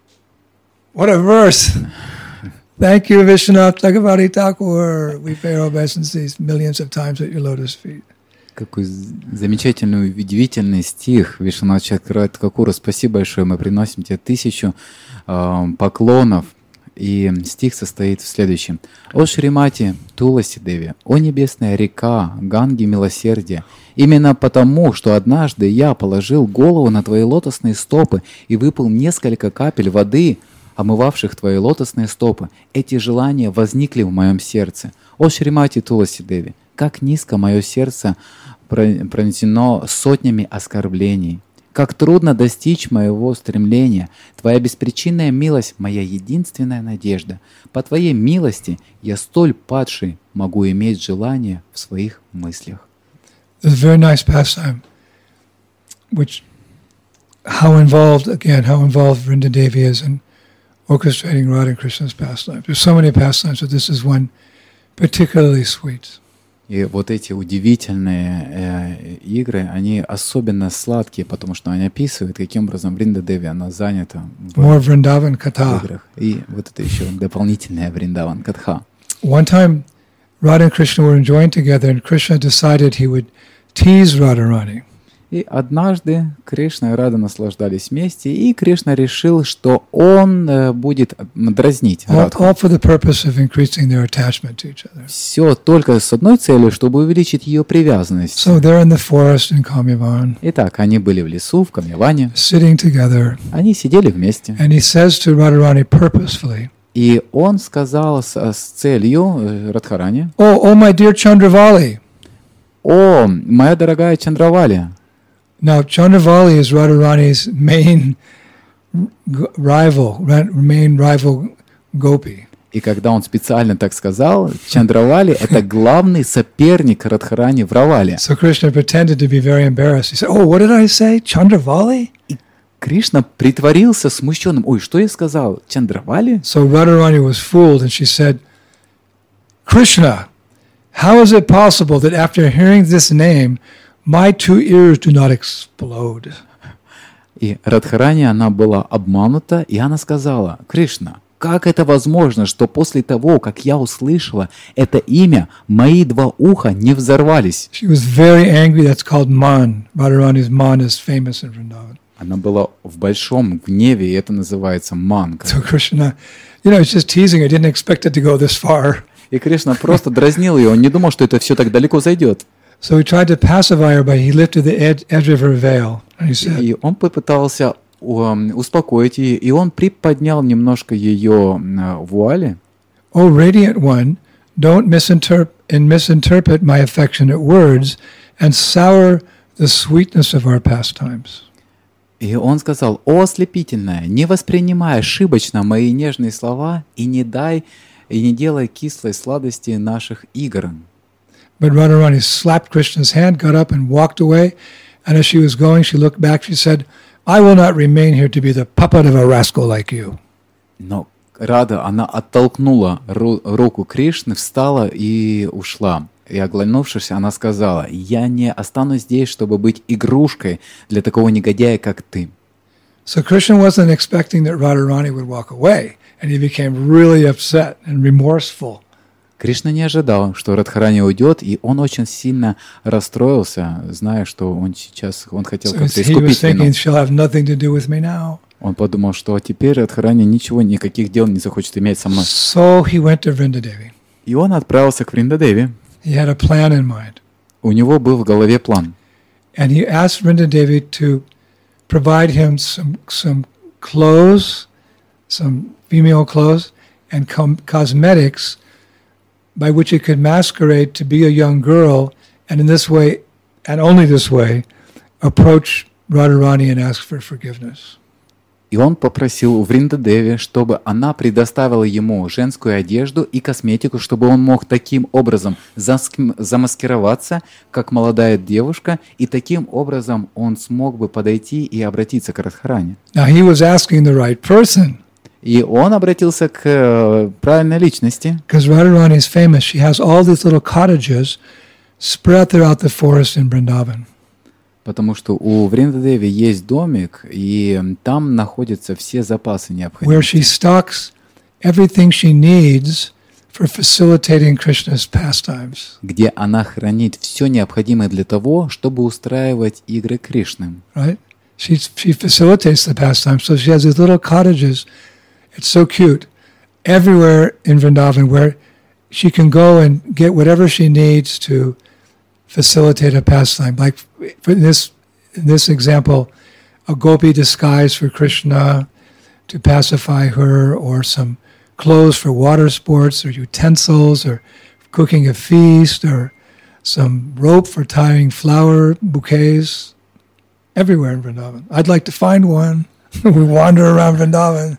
What a verse. Thank you, Vishwanath Chakravarti Thakur. We pay our obeisances millions of times at your lotus feet. Какой замечательный, удивительный стих Вишванат Чакраварти Тхакура. Спасибо большое. Мы приносим тебе 1000 поклонов. И стих состоит в следующем. «О Шримати Туласи Деви, о небесная река, Ганги милосердия, именно потому, что однажды я положил голову на твои лотосные стопы и выпил несколько капель воды, омывавших твои лотосные стопы, эти желания возникли в моем сердце. О Шримати Туласи Деви, как низко мое сердце пронесено сотнями оскорблений. Как трудно достичь моего стремления. Твоя беспричинная милость – моя единственная надежда. По Твоей милости я столь падший могу иметь желание в своих мыслях». It's a very nice pastime, which how involved Vrinda Devi is in orchestrating Radha and Krishna's pastimes. There's so many pastimes, but this is one particularly sweet. И вот эти удивительные игры, они особенно сладкие, потому что они описывают, каким образом Вринда Деви, она занята More Vrindavan Katha. играх. И вот это еще дополнительная Вриндаван Катха. One time, Radha and Krishna were enjoying together, and Krishna decided he would tease Radharani. И однажды Кришна и Рада наслаждались вместе, и Кришна решил, что он будет дразнить Радху. All for the purpose of increasing their attachment to each other. Все только с одной целью, чтобы увеличить ее привязанность. So they're in the forest in Kamyavan, Итак, они были в лесу, в Камьяване. sitting together, Они сидели вместе. and he says to Radharani purposefully, И он сказал с целью Радхарани: oh, my dear Chandravali. «О, моя дорогая Чандравали». Now, Chandravali is Radharani's main rival Gopi. И когда он специально так сказал, Чандравали — это главный соперник Радхарани в Равале. So Krishna pretended to be very embarrassed. He said, oh, what did I say? Chandravali? И Кришна притворился смущенным. Ой, что я сказал? Чандравали? So Radharani was fooled, and she said, Krishna, how is it possible that after hearing this name, my 2 ears do not explode? И Радхарани, она была обманута, и она сказала: «Кришна, как это возможно, что после того, как я услышала это имя, мои 2 уха не взорвались?» She was very angry. That's called man. Radharani's man is famous in Vrindavan. Она была в большом гневе, и это называется манга. So Krishna, it's just teasing. I didn't expect it to go this far. И Кришна просто дразнил ее, он не думал, что это все так далеко зайдет. So he tried to pacify her, but he lifted the edge of her veil, and he said, И он попытался успокоить ее, и он приподнял немножко ее вуали. "Oh, radiant one, don't misinterpret my affectionate words and sour the sweetness of our pastimes." И он сказал: «О, ослепительная, не воспринимай ошибочно мои нежные слова и не делай кислой сладости наших игр». But Radharani slapped Krishna's hand, got up and walked away, And as she was going, she looked back, she said, I will not remain here to be the puppet of a rascal like you. Но Рада, она оттолкнула руку Кришны, встала и ушла. И оглянувшись, она сказала: «Я не останусь здесь, чтобы быть игрушкой для такого негодяя, как ты». So Krishna wasn't expecting that Radharani would walk away, and he became really upset and remorseful. Кришна не ожидал, что Радхарани уйдет, и он очень сильно расстроился, зная, что он хотел как-то искупить вину. Он подумал, что теперь Радхарани никаких дел не захочет иметь со мной. So he went to Vrindadevi. И он отправился к Вриндадеви. He had a plan in mind. У него был в голове план. And he asked Vrindadevi to provide him some clothes, some female clothes, and cosmetics by which he could masquerade to be a young girl, and in this way, and only this way, approach Radharani and ask for forgiveness. И он попросил у Вриндадеви, чтобы она предоставила ему женскую одежду и косметику, чтобы он мог таким образом замаскироваться, как молодая девушка, и таким образом он смог бы подойти и обратиться к Радхарани. Now he was asking the right person. И он обратился к правильной личности. Because Radharani is famous. She has all these little cottages spread throughout the forest in Vrindavan. Потому что у Вриндадеви есть домик, и там находятся все запасы необходимые. Where she stocks everything she needs for facilitating Krishna's pastimes. Где она хранит все необходимое для того, чтобы устраивать игры Кришны. Right? She facilitates the pastimes, so she has these little cottages. It's so cute. Everywhere in Vrindavan where she can go and get whatever she needs to facilitate a pastime. Like for in this example, a gopi disguise for Krishna to pacify her, or some clothes for water sports, or utensils, or cooking a feast, or some rope for tying flower bouquets. Everywhere in Vrindavan. I'd like to find one. We wander around Vrindavan.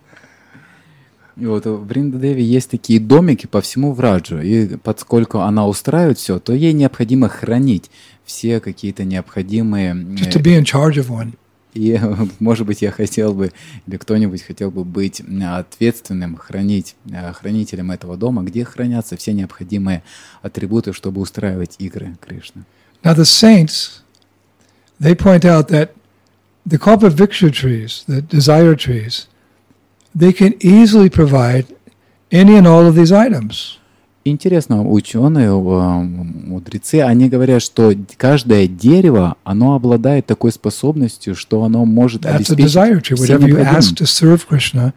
И вот в Вриндадеве есть такие домики по всему Враджу, и поскольку она устраивает все, то ей необходимо хранить все какие-то необходимые... Just to be in charge of one. И, может быть, я хотел бы, или кто-нибудь хотел бы быть ответственным, хранителем этого дома, где хранятся все необходимые атрибуты, чтобы устраивать игры Кришны. Now the saints, they point out that the Kalpavriksha trees, the desire trees, they can easily provide any and all of these items. Интересно, ученые, мудрецы, они говорят, что каждое дерево, оно обладает такой способностью, что оно может обеспечить все необходимое.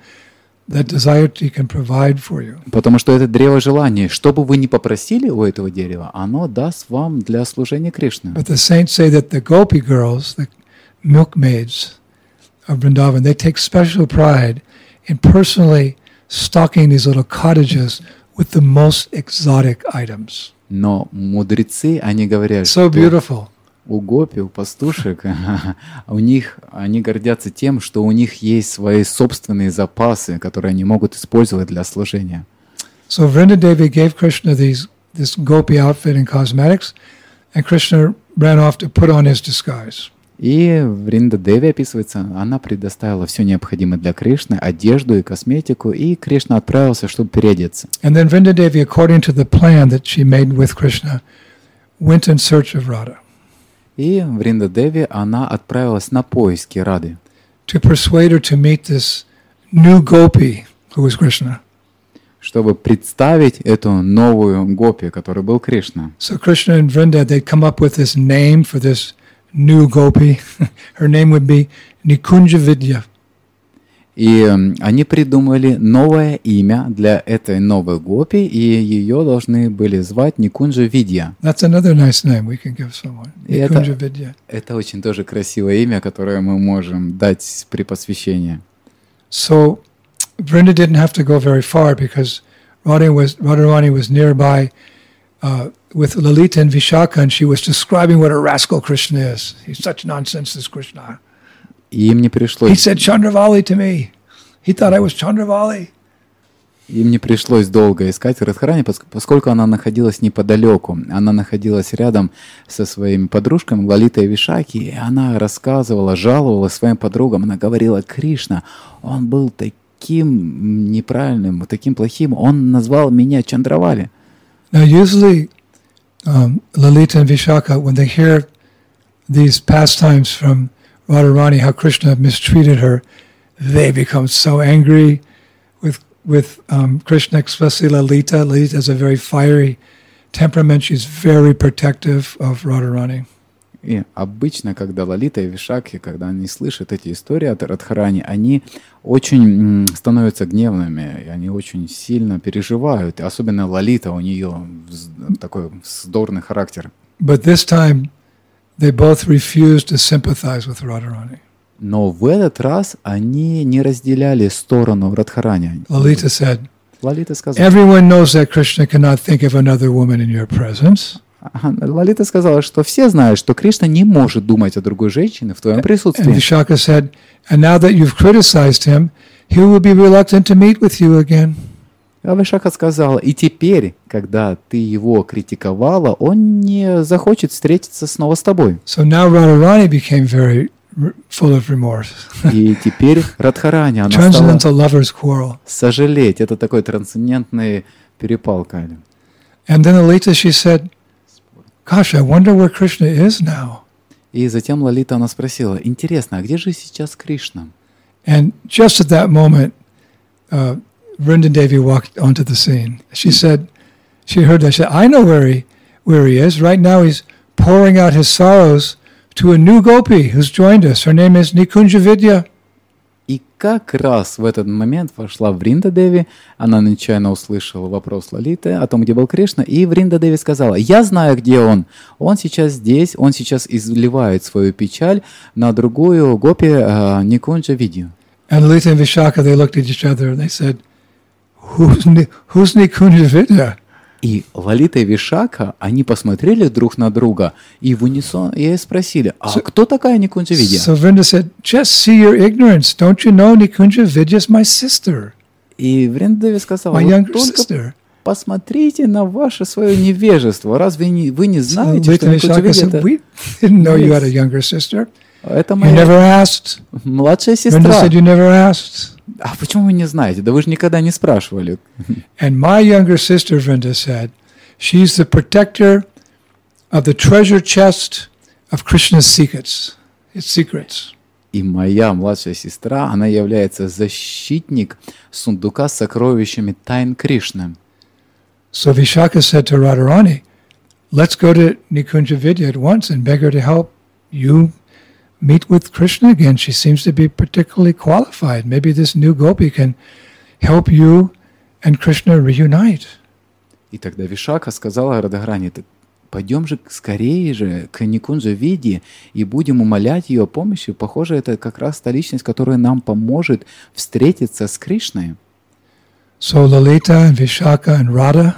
Потому что это древо желания. Что бы вы ни попросили у этого дерева, оно даст вам для служения Кришны. But the saints say that the gopi girls, the milkmaids of Vrindavan, they take special pride in personally stocking these little cottages with the most exotic items. Но мудрецы, они говорят, so beautiful. У гопи, у пастушек, они гордятся тем, что у них есть свои собственные запасы, которые они могут использовать для служения. So Vrindadevi gave Krishna this gopi outfit and cosmetics, and Krishna ran off to put on his disguise. И Вриндадеви описывается, она предоставила все необходимое для Кришны, одежду и косметику, и Кришна отправился, чтобы переодеться. And then Vrindadevi, according to the plan that she made with Krishna, went in search of Radha. И Вриндадеви, она отправилась на поиски Рады. To persuade her to meet this new gopi, who was Krishna. Чтобы представить эту новую гопи, которая был Кришна. So Krishna and Vrinda, they'd come up with this name for this new gopi. Her name would be Nikunja Vidya. И они придумали новое имя для этой новой гопи, и ее должны были звать Никунджа Видья. That's another nice name we can give someone. Nikunja Vidya. Это очень тоже красивое имя, которое мы можем дать при посвящении. So Vrinda didn't have to go very far because Radharani was nearby with Lalita and Vishaka, and she was describing what a rascal Krishna is. He's such nonsense, this Krishna. И им не пришлось... He said Chandravali to me. He thought I was Chandravali. Им не пришлось долго искать Радхарани, поскольку она находилась неподалеку. Она находилась рядом со своими подружками Лалитой и Вишаки, и она рассказывала, жаловалась своим подругам. Она говорила: Кришна, он был таким неправильным, таким плохим, он назвал меня Чандравали. Now usually Lalita and Vishaka, when they hear these pastimes from Radharani, how Krishna mistreated her, they become so angry with Krishna, especially Lalita. Lalita has a very fiery temperament. She's very protective of Radharani. И обычно, когда Лалита и Вишаки, когда они слышат эти истории от Радхарани, они очень становятся гневными, и они очень сильно переживают. И особенно Лалита, у нее такой вздорный характер. But this time, they both refused to sympathize with Radharani. Но в этот раз они не разделяли сторону Радхарани. Lalita said, Лалита сказала, everyone knows that Krishna cannot think of another woman in your presence. Лалита сказала, что все знают, что Кришна не может думать о другой женщине в твоем And присутствии. Vishaka said, and now that you've criticized him, he will be reluctant to meet with you again. А Вишака сказала, и теперь, когда ты его критиковала, он не захочет встретиться снова с тобой. So now Radharani became very full of remorse. И теперь Радхарани, она Turns it стала into lovers' quarrel. сожалеть. Это такой трансцендентный перепалка. And then Lalita, she said, gosh, I wonder where Krishna is now. И затем Лалита, она спросила, интересно, а где же сейчас Кришна? And just at that moment, Vrinda Devi walked onto the scene. She said, she heard that. She said, I know where he is. Right now he's pouring out his sorrows to a new gopi who's joined us. Her name is Nikunja Vidya. И как раз в этот момент вошла Вринда Деви, она нечаянно услышала вопрос Лалиты о том, где был Кришна, и Вринда Деви сказала, я знаю, где он сейчас здесь, он сейчас изливает свою печаль на другую гопи Никунджа Видью. And Lalita and Vishaka, they looked at each other and they said, who's Nikunja Vidya? И Лалита и Вишака, они посмотрели друг на друга и в унисон и спросили, а кто такая Никунджа Видья? So Vrinda said, just see your ignorance. Don't you know Nikunja Vidya is my sister? И Вринда Деви сказала, My вот younger только sister. посмотрите на ваше свое невежество. Разве вы не So знаете, Lalita что and Никунджа Vishaka Видья said, we didn't know you had a younger sister. это You моя never asked. младшая Vrinda сестра? said, you never asked. А почему вы не знаете? Да вы же никогда не спрашивали. And my younger sister, Vrinda said, she's the protector of the treasure chest of Krishna's secrets. Its secrets. И моя младшая сестра, она является защитник сундука с сокровищами тайн Кришны. So Vishaka said to Radharani, let's go to Nikunja Vidya at once and beg her to help you meet with Krishna again. She seems to be particularly qualified. Maybe this new gopi can help you and Krishna reunite. И тогда Вишака сказала Радхарани, пойдем же скорее же к Никунджа Видье и будем умолять ее о помощи. Похоже, это как раз та личность, которая нам поможет встретиться с Кришной. So Lalita and Vishaka and Radha,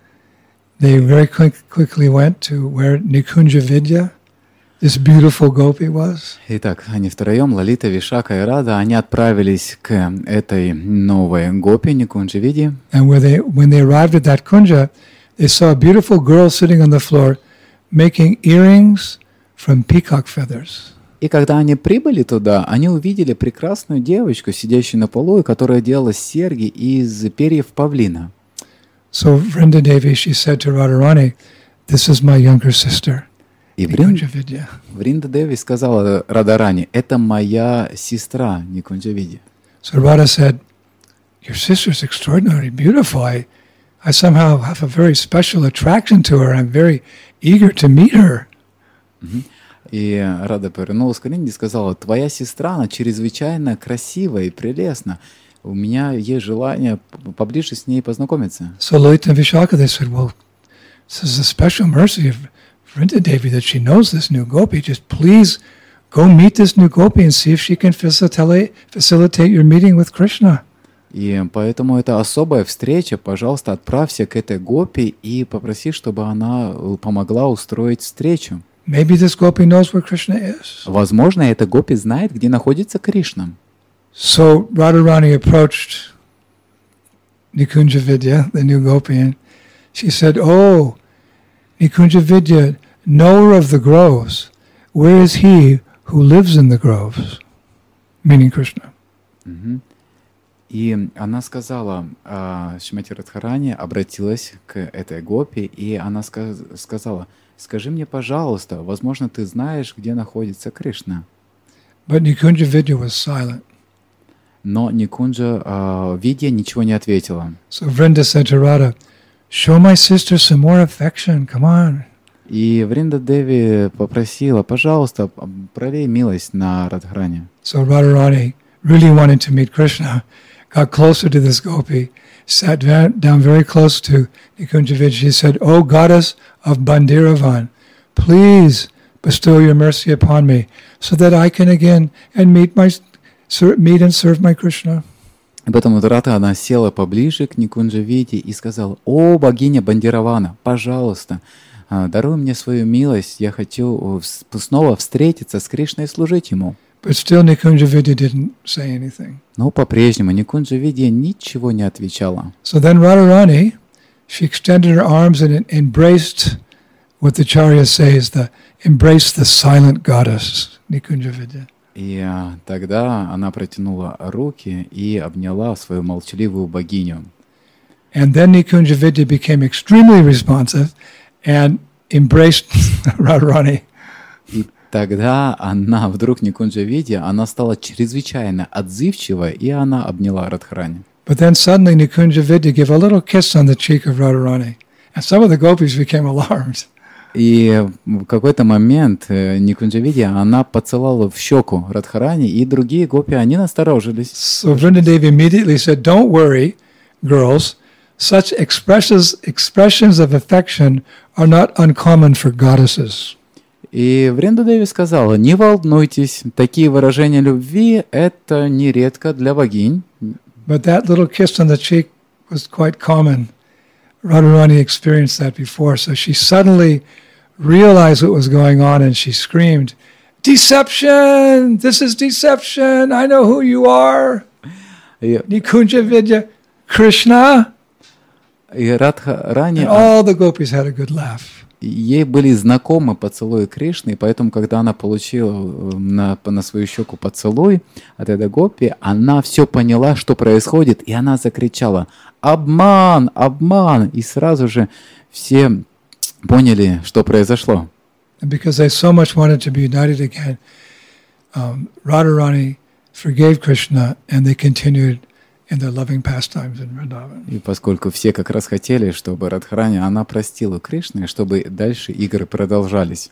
they very quickly went to where Nikunja Vidya, this beautiful gopi, was. Итак, они втроем, Лалита, Вишака и Рада, они отправились к этой новой гопи Никунджа Видье. And when they arrived at that kunja, they saw a beautiful girl sitting on the floor making earrings from peacock feathers. И когда они прибыли туда, они увидели прекрасную девочку, сидящую на полу, и которая делала серьги из перьев павлина. So Vrinda Devi, she said to Radharani, this is my younger sister, И Nikunja Vidya. Вринда Деви сказала Радхарани, это моя сестра Никунджа Видья. So Radha said, your sister's extraordinarily beautiful. I somehow have a very special attraction to her. I'm very eager to meet her. И Рада повернулась к Ринде и сказала, твоя сестра, она чрезвычайно красивая и прелестна. У меня есть желание поближе с ней познакомиться. So Lalita and Vishaka, they said, well, this is a special mercy of Vrinda Devi that she knows this new gopi. Just please go meet this new gopi and see if she can facilitate your meeting with Krishna. И поэтому это особая встреча. Пожалуйста, отправься к этой гопи и попроси, чтобы она помогла устроить встречу. Maybe this gopi knows where Krishna is. Возможно, эта гопи знает, где находится Кришна. So Radharani approached Nikunja Vidya, the new gopi, and she said, "Oh, Nikunja Vidya, knower of the groves, where is he who lives in the groves?" Meaning Krishna. Мгм. И она сказала, Шримати Радхарани обратилась к этой гопи, и она сказала: «Скажи мне, пожалуйста, возможно, ты знаешь, где находится Кришна». But Nikunja Vidya was silent. Но Никунджа Видья ничего не ответила. So Vrinda said to Radha, "Show my sister some more affection, come on." И Вринда Деви попросила: «Пожалуйста, пролей милость на Радхарани». So Radharani, really wanting to meet Krishna, got closer to this gopi, sat down very close to Nikunja Vidya. She said, "O goddess of Bandiravan, please bestow your mercy upon me, so that I can again and meet and serve my Krishna." И потом Радха, она села поближе к Никунджа Виде и сказала: «О, богиня Бандиравана, пожалуйста, даруй мне свою милость, я хочу снова встретиться с Кришной и служить ему». But still Nikunja Vidya didn't say anything. Но по-прежнему Никунджа Видья ничего не отвечала. So then Radharani, she extended her arms and embraced what the Charya says, embraced the silent goddess, Nikunja Vidya. И тогда она протянула руки и обняла свою молчаливую богиню. And then Nikunja Vidya became extremely responsive and embraced Radharani. И тогда она вдруг, Никунджа Видья, она стала чрезвычайно отзывчива, и она обняла Радхарани. But then suddenly Nikunja Vidya gave a little kiss on the cheek of Radharani. And some of the gopis became alarmed. И в какой-то момент Никунджа Видья, она поцеловала в щеку Радхарани, и другие гопи, они насторожились. So Vrinda Devi immediately said, "Don't worry, girls. Such expressions of affection are not uncommon for goddesses." И Вринда Деви сказала: «Не волнуйтесь, такие выражения любви — это нередко для богинь». But that little kiss on the cheek was quite common. Radharani experienced that before, so she suddenly realized what was going on and she screamed, "Deception! This is deception! I know who you are! Nikunja Vidya, Krishna!" И Радхарани, And all the gopis had a good laugh. ей были знакомы поцелуи Кришны, и поэтому, когда она получила на свою щеку поцелуй от этой гопи, она все поняла, что происходит, и она закричала: «Обман! Обман!» И сразу же все поняли, что произошло. And because they so much wanted to be united again, Radharani forgave Krishna and they continued in their loving pastimes in Vrindavan. И поскольку все как раз хотели, чтобы Радхарани, она простила Кришну, чтобы дальше игры продолжались.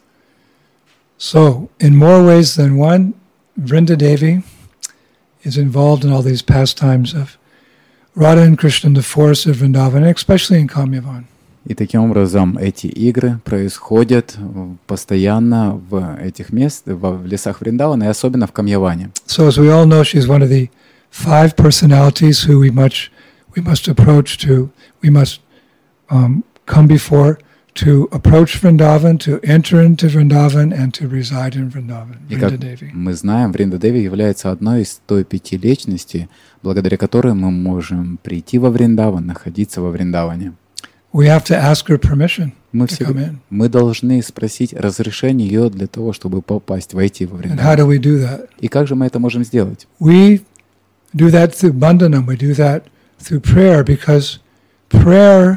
So, in more ways than one, Vrinda Devi is involved in all these pastimes of Radha and Krishna in the forests of Vrindavan, especially in Kamyavan. И таким образом эти игры происходят постоянно в этих местах, в лесах Вриндавана, и особенно в Камьяване. So, as we all know, she's one of the 5 personalities who we must approach to, we must come before to approach Vrindavan, to enter into Vrindavan, and to reside in Vrindavan. И как мы знаем, Вринда Деви является одной из той 5 личностей, благодаря которой мы можем прийти во Вриндаван, находиться во Вриндаване. We have to ask her permission to come in. Мы должны спросить разрешение ее для того, чтобы попасть, войти во And how Вриндаван. do we do that? И как же мы это можем сделать? We do that through bandhanam, we do that through prayer, because prayer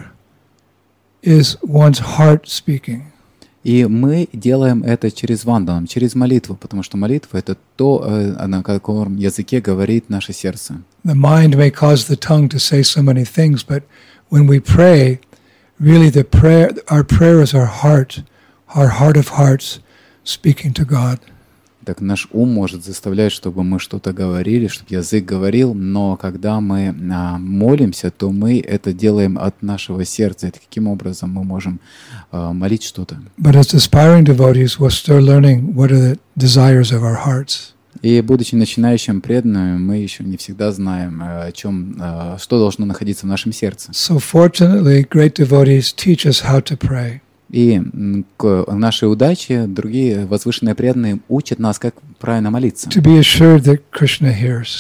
is one's heart speaking. И мы делаем это через ванданам, через молитву, потому что молитва — это то, на каком языке говорит наше сердце. The mind may cause the tongue to say so many things, but when we pray, really our prayer is our heart of hearts speaking to God. Так наш ум может заставлять, чтобы мы что-то говорили, чтобы язык говорил, но когда мы молимся, то мы это делаем от нашего сердца. И таким образом мы можем молить что-то. But as aspiring devotees, we're still learning what are the desires of our hearts. И будучи начинающим преданным, мы еще не всегда знаем, что должно находиться в нашем сердце. So fortunately, great devotees teach us how to pray. И к нашей удаче другие возвышенные преданные учат нас, как правильно молиться. To be assured that Krishna hears.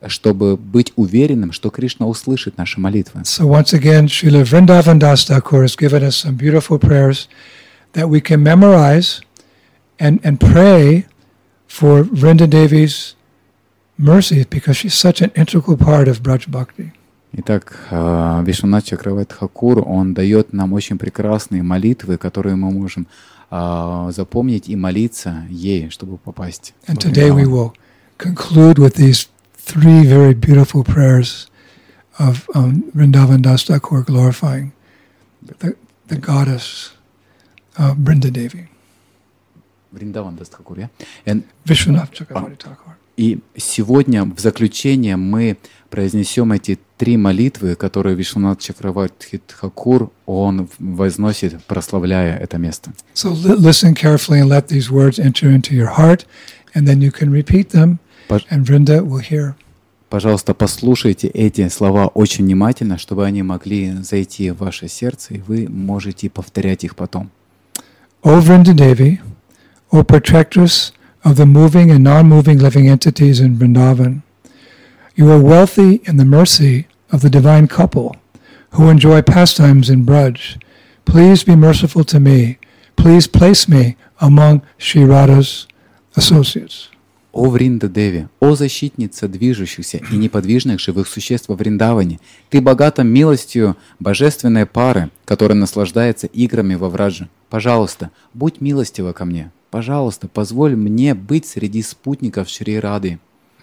чтобы быть уверенным, что Кришна услышит наши молитвы. So once again, Srila Vrindavan Das Thakur has given us some beautiful prayers that we can memorize and pray for Vrinda Devi's mercy because she's such an integral part of Braj Bhakti. Итак, Вишванат Чакраварти Тхакур, он дает нам очень прекрасные молитвы, которые мы можем запомнить и молиться ей, чтобы попасть. And today we will conclude with these three very beautiful prayers of Vrindavan Das Thakur glorifying the goddess Vrinda Devi. Вриндаван Дас Тхакур, yeah? Vishwanath Chakravarti Thakur. И сегодня в заключение мы произнесем эти три молитвы, которые Вишванат Чакраварти Тхакур, он возносит, прославляя это место. So listen carefully and let these words enter into your heart, and then you can repeat them, and Vrinda will hear. Пожалуйста, послушайте эти слова очень внимательно, чтобы они могли зайти в ваше сердце, и вы можете повторять их потом. O Vrinda Devi, O protectress of the moving and non-moving living entities in Vrindavan, you are wealthy in the mercy of the divine couple who enjoy pastimes in Braj. Please be merciful to me. Please place me among Shri Radha's associates. О Вринда Деви, о защитница движущихся и неподвижных живых существ во Вриндаване, ты богата милостью божественной пары, которая наслаждается играми во Враджа. Пожалуйста, будь милостива ко мне. Пожалуйста, позволь мне быть среди спутников Шри Рады.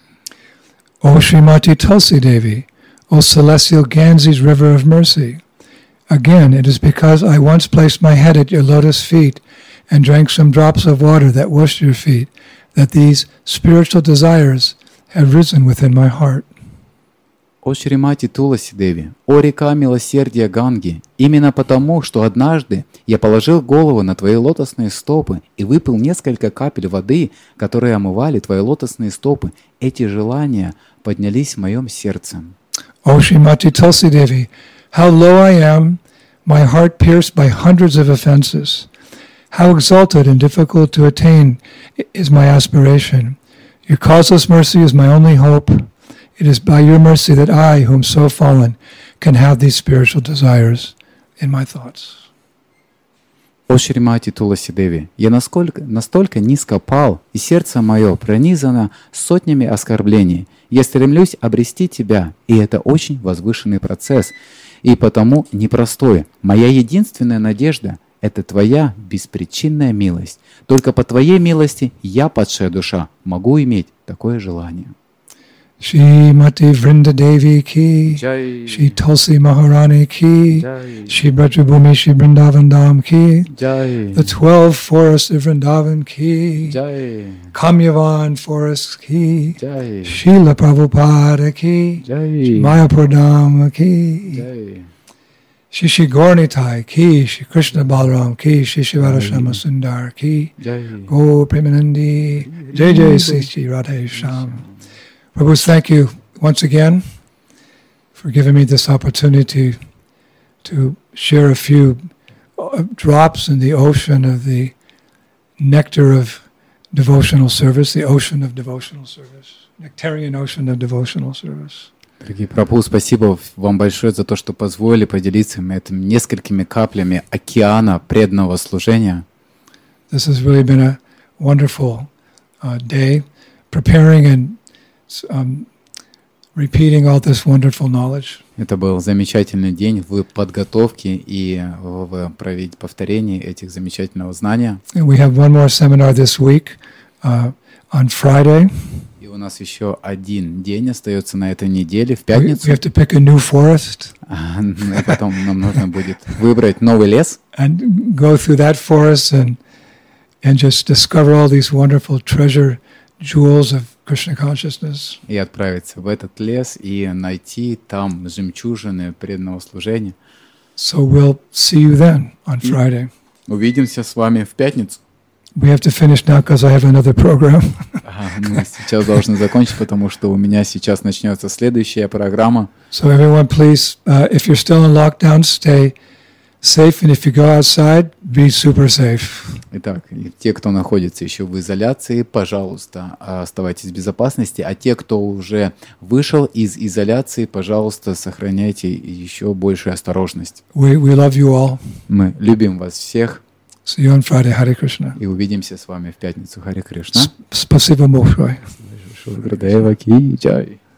O Srimati Tulsi Devi, O celestial Ganges river of mercy, again it is because I once placed my head at your lotus feet and drank some drops of water that washed your feet, that these spiritual desires have risen within my heart. О Шримати Туласи Деви, о река милосердия Ганги, именно потому, что однажды я положил голову на твои лотосные стопы и выпил несколько капель воды, которые омывали твои лотосные стопы, эти желания поднялись в моем сердце. O Srimati Tulsi Devi, how low I am, my heart pierced by hundreds of offenses. How exalted and difficult to attain is my aspiration. Your causeless mercy is my only hope. It is by your mercy that I, who am so fallen, can have these spiritual desires in my thoughts. О Шримати Туласи Деви, я настолько низко пал, и сердце мое пронизано сотнями оскорблений. Я стремлюсь обрести тебя, и это очень возвышенный процесс, и потому непростой. Моя единственная надежда — это твоя беспричинная милость. Только по твоей милости я, падшая душа, могу иметь такое желание. Shrimati Vrinda Devi ki, Jai. Shri Tulsi Maharani ki, Jai. Shri Brajabhumi Shri Vrindavan Dham ki, Jai. the 12 forests of Vrindavan ki, Jai. Kamyavan forest ki, Jai. Srila Prabhupada ki, Jai. Mayapur Dham ki, Jai. Shri Gaurnitai ki, Shri Krishna Balaram ki, Shri Shivara Shama Sundar ki, Jai. Go Premanandi, Jai Jai Sri Radhe Sham. Prabhus, thank you once again for giving me this opportunity to share a few drops in the ocean of the nectar of devotional service, the ocean of devotional service, nectarian ocean of devotional service. Дорогие Прабху, спасибо вам большое за то, что позволили поделиться этим несколькими каплями океана преданного служения. This has really been a wonderful day, preparing and repeating all this wonderful knowledge. Это был замечательный день в подготовке и в повторении этих замечательного знания. And we have one more seminar this week on Friday. И у нас еще один день остается на этой неделе, в We пятницу. have to pick a new forest И потом нам нужно будет выбрать новый лес and go through that forest and just discover all these wonderful treasure jewels of Krishna consciousness. и отправиться в этот лес и найти там жемчужины преданного служения. So we'll see you then on Friday. Увидимся с вами в пятницу. We have to finish now because I have another program. Мы сейчас должны закончить, потому что у меня сейчас начнется следующая программа. So everyone, please, if you're still in lockdown, stay safe, and if you go outside, be super safe. Итак, и те, кто находится еще в изоляции, пожалуйста, оставайтесь в безопасности. А те, кто уже вышел из изоляции, пожалуйста, сохраняйте еще большую осторожность. We love you all. Мы любим вас всех. See you on Friday. Hare Krishna. И увидимся с вами в пятницу. Харе Кришна. Спасибо большое. Шурградева ки джай.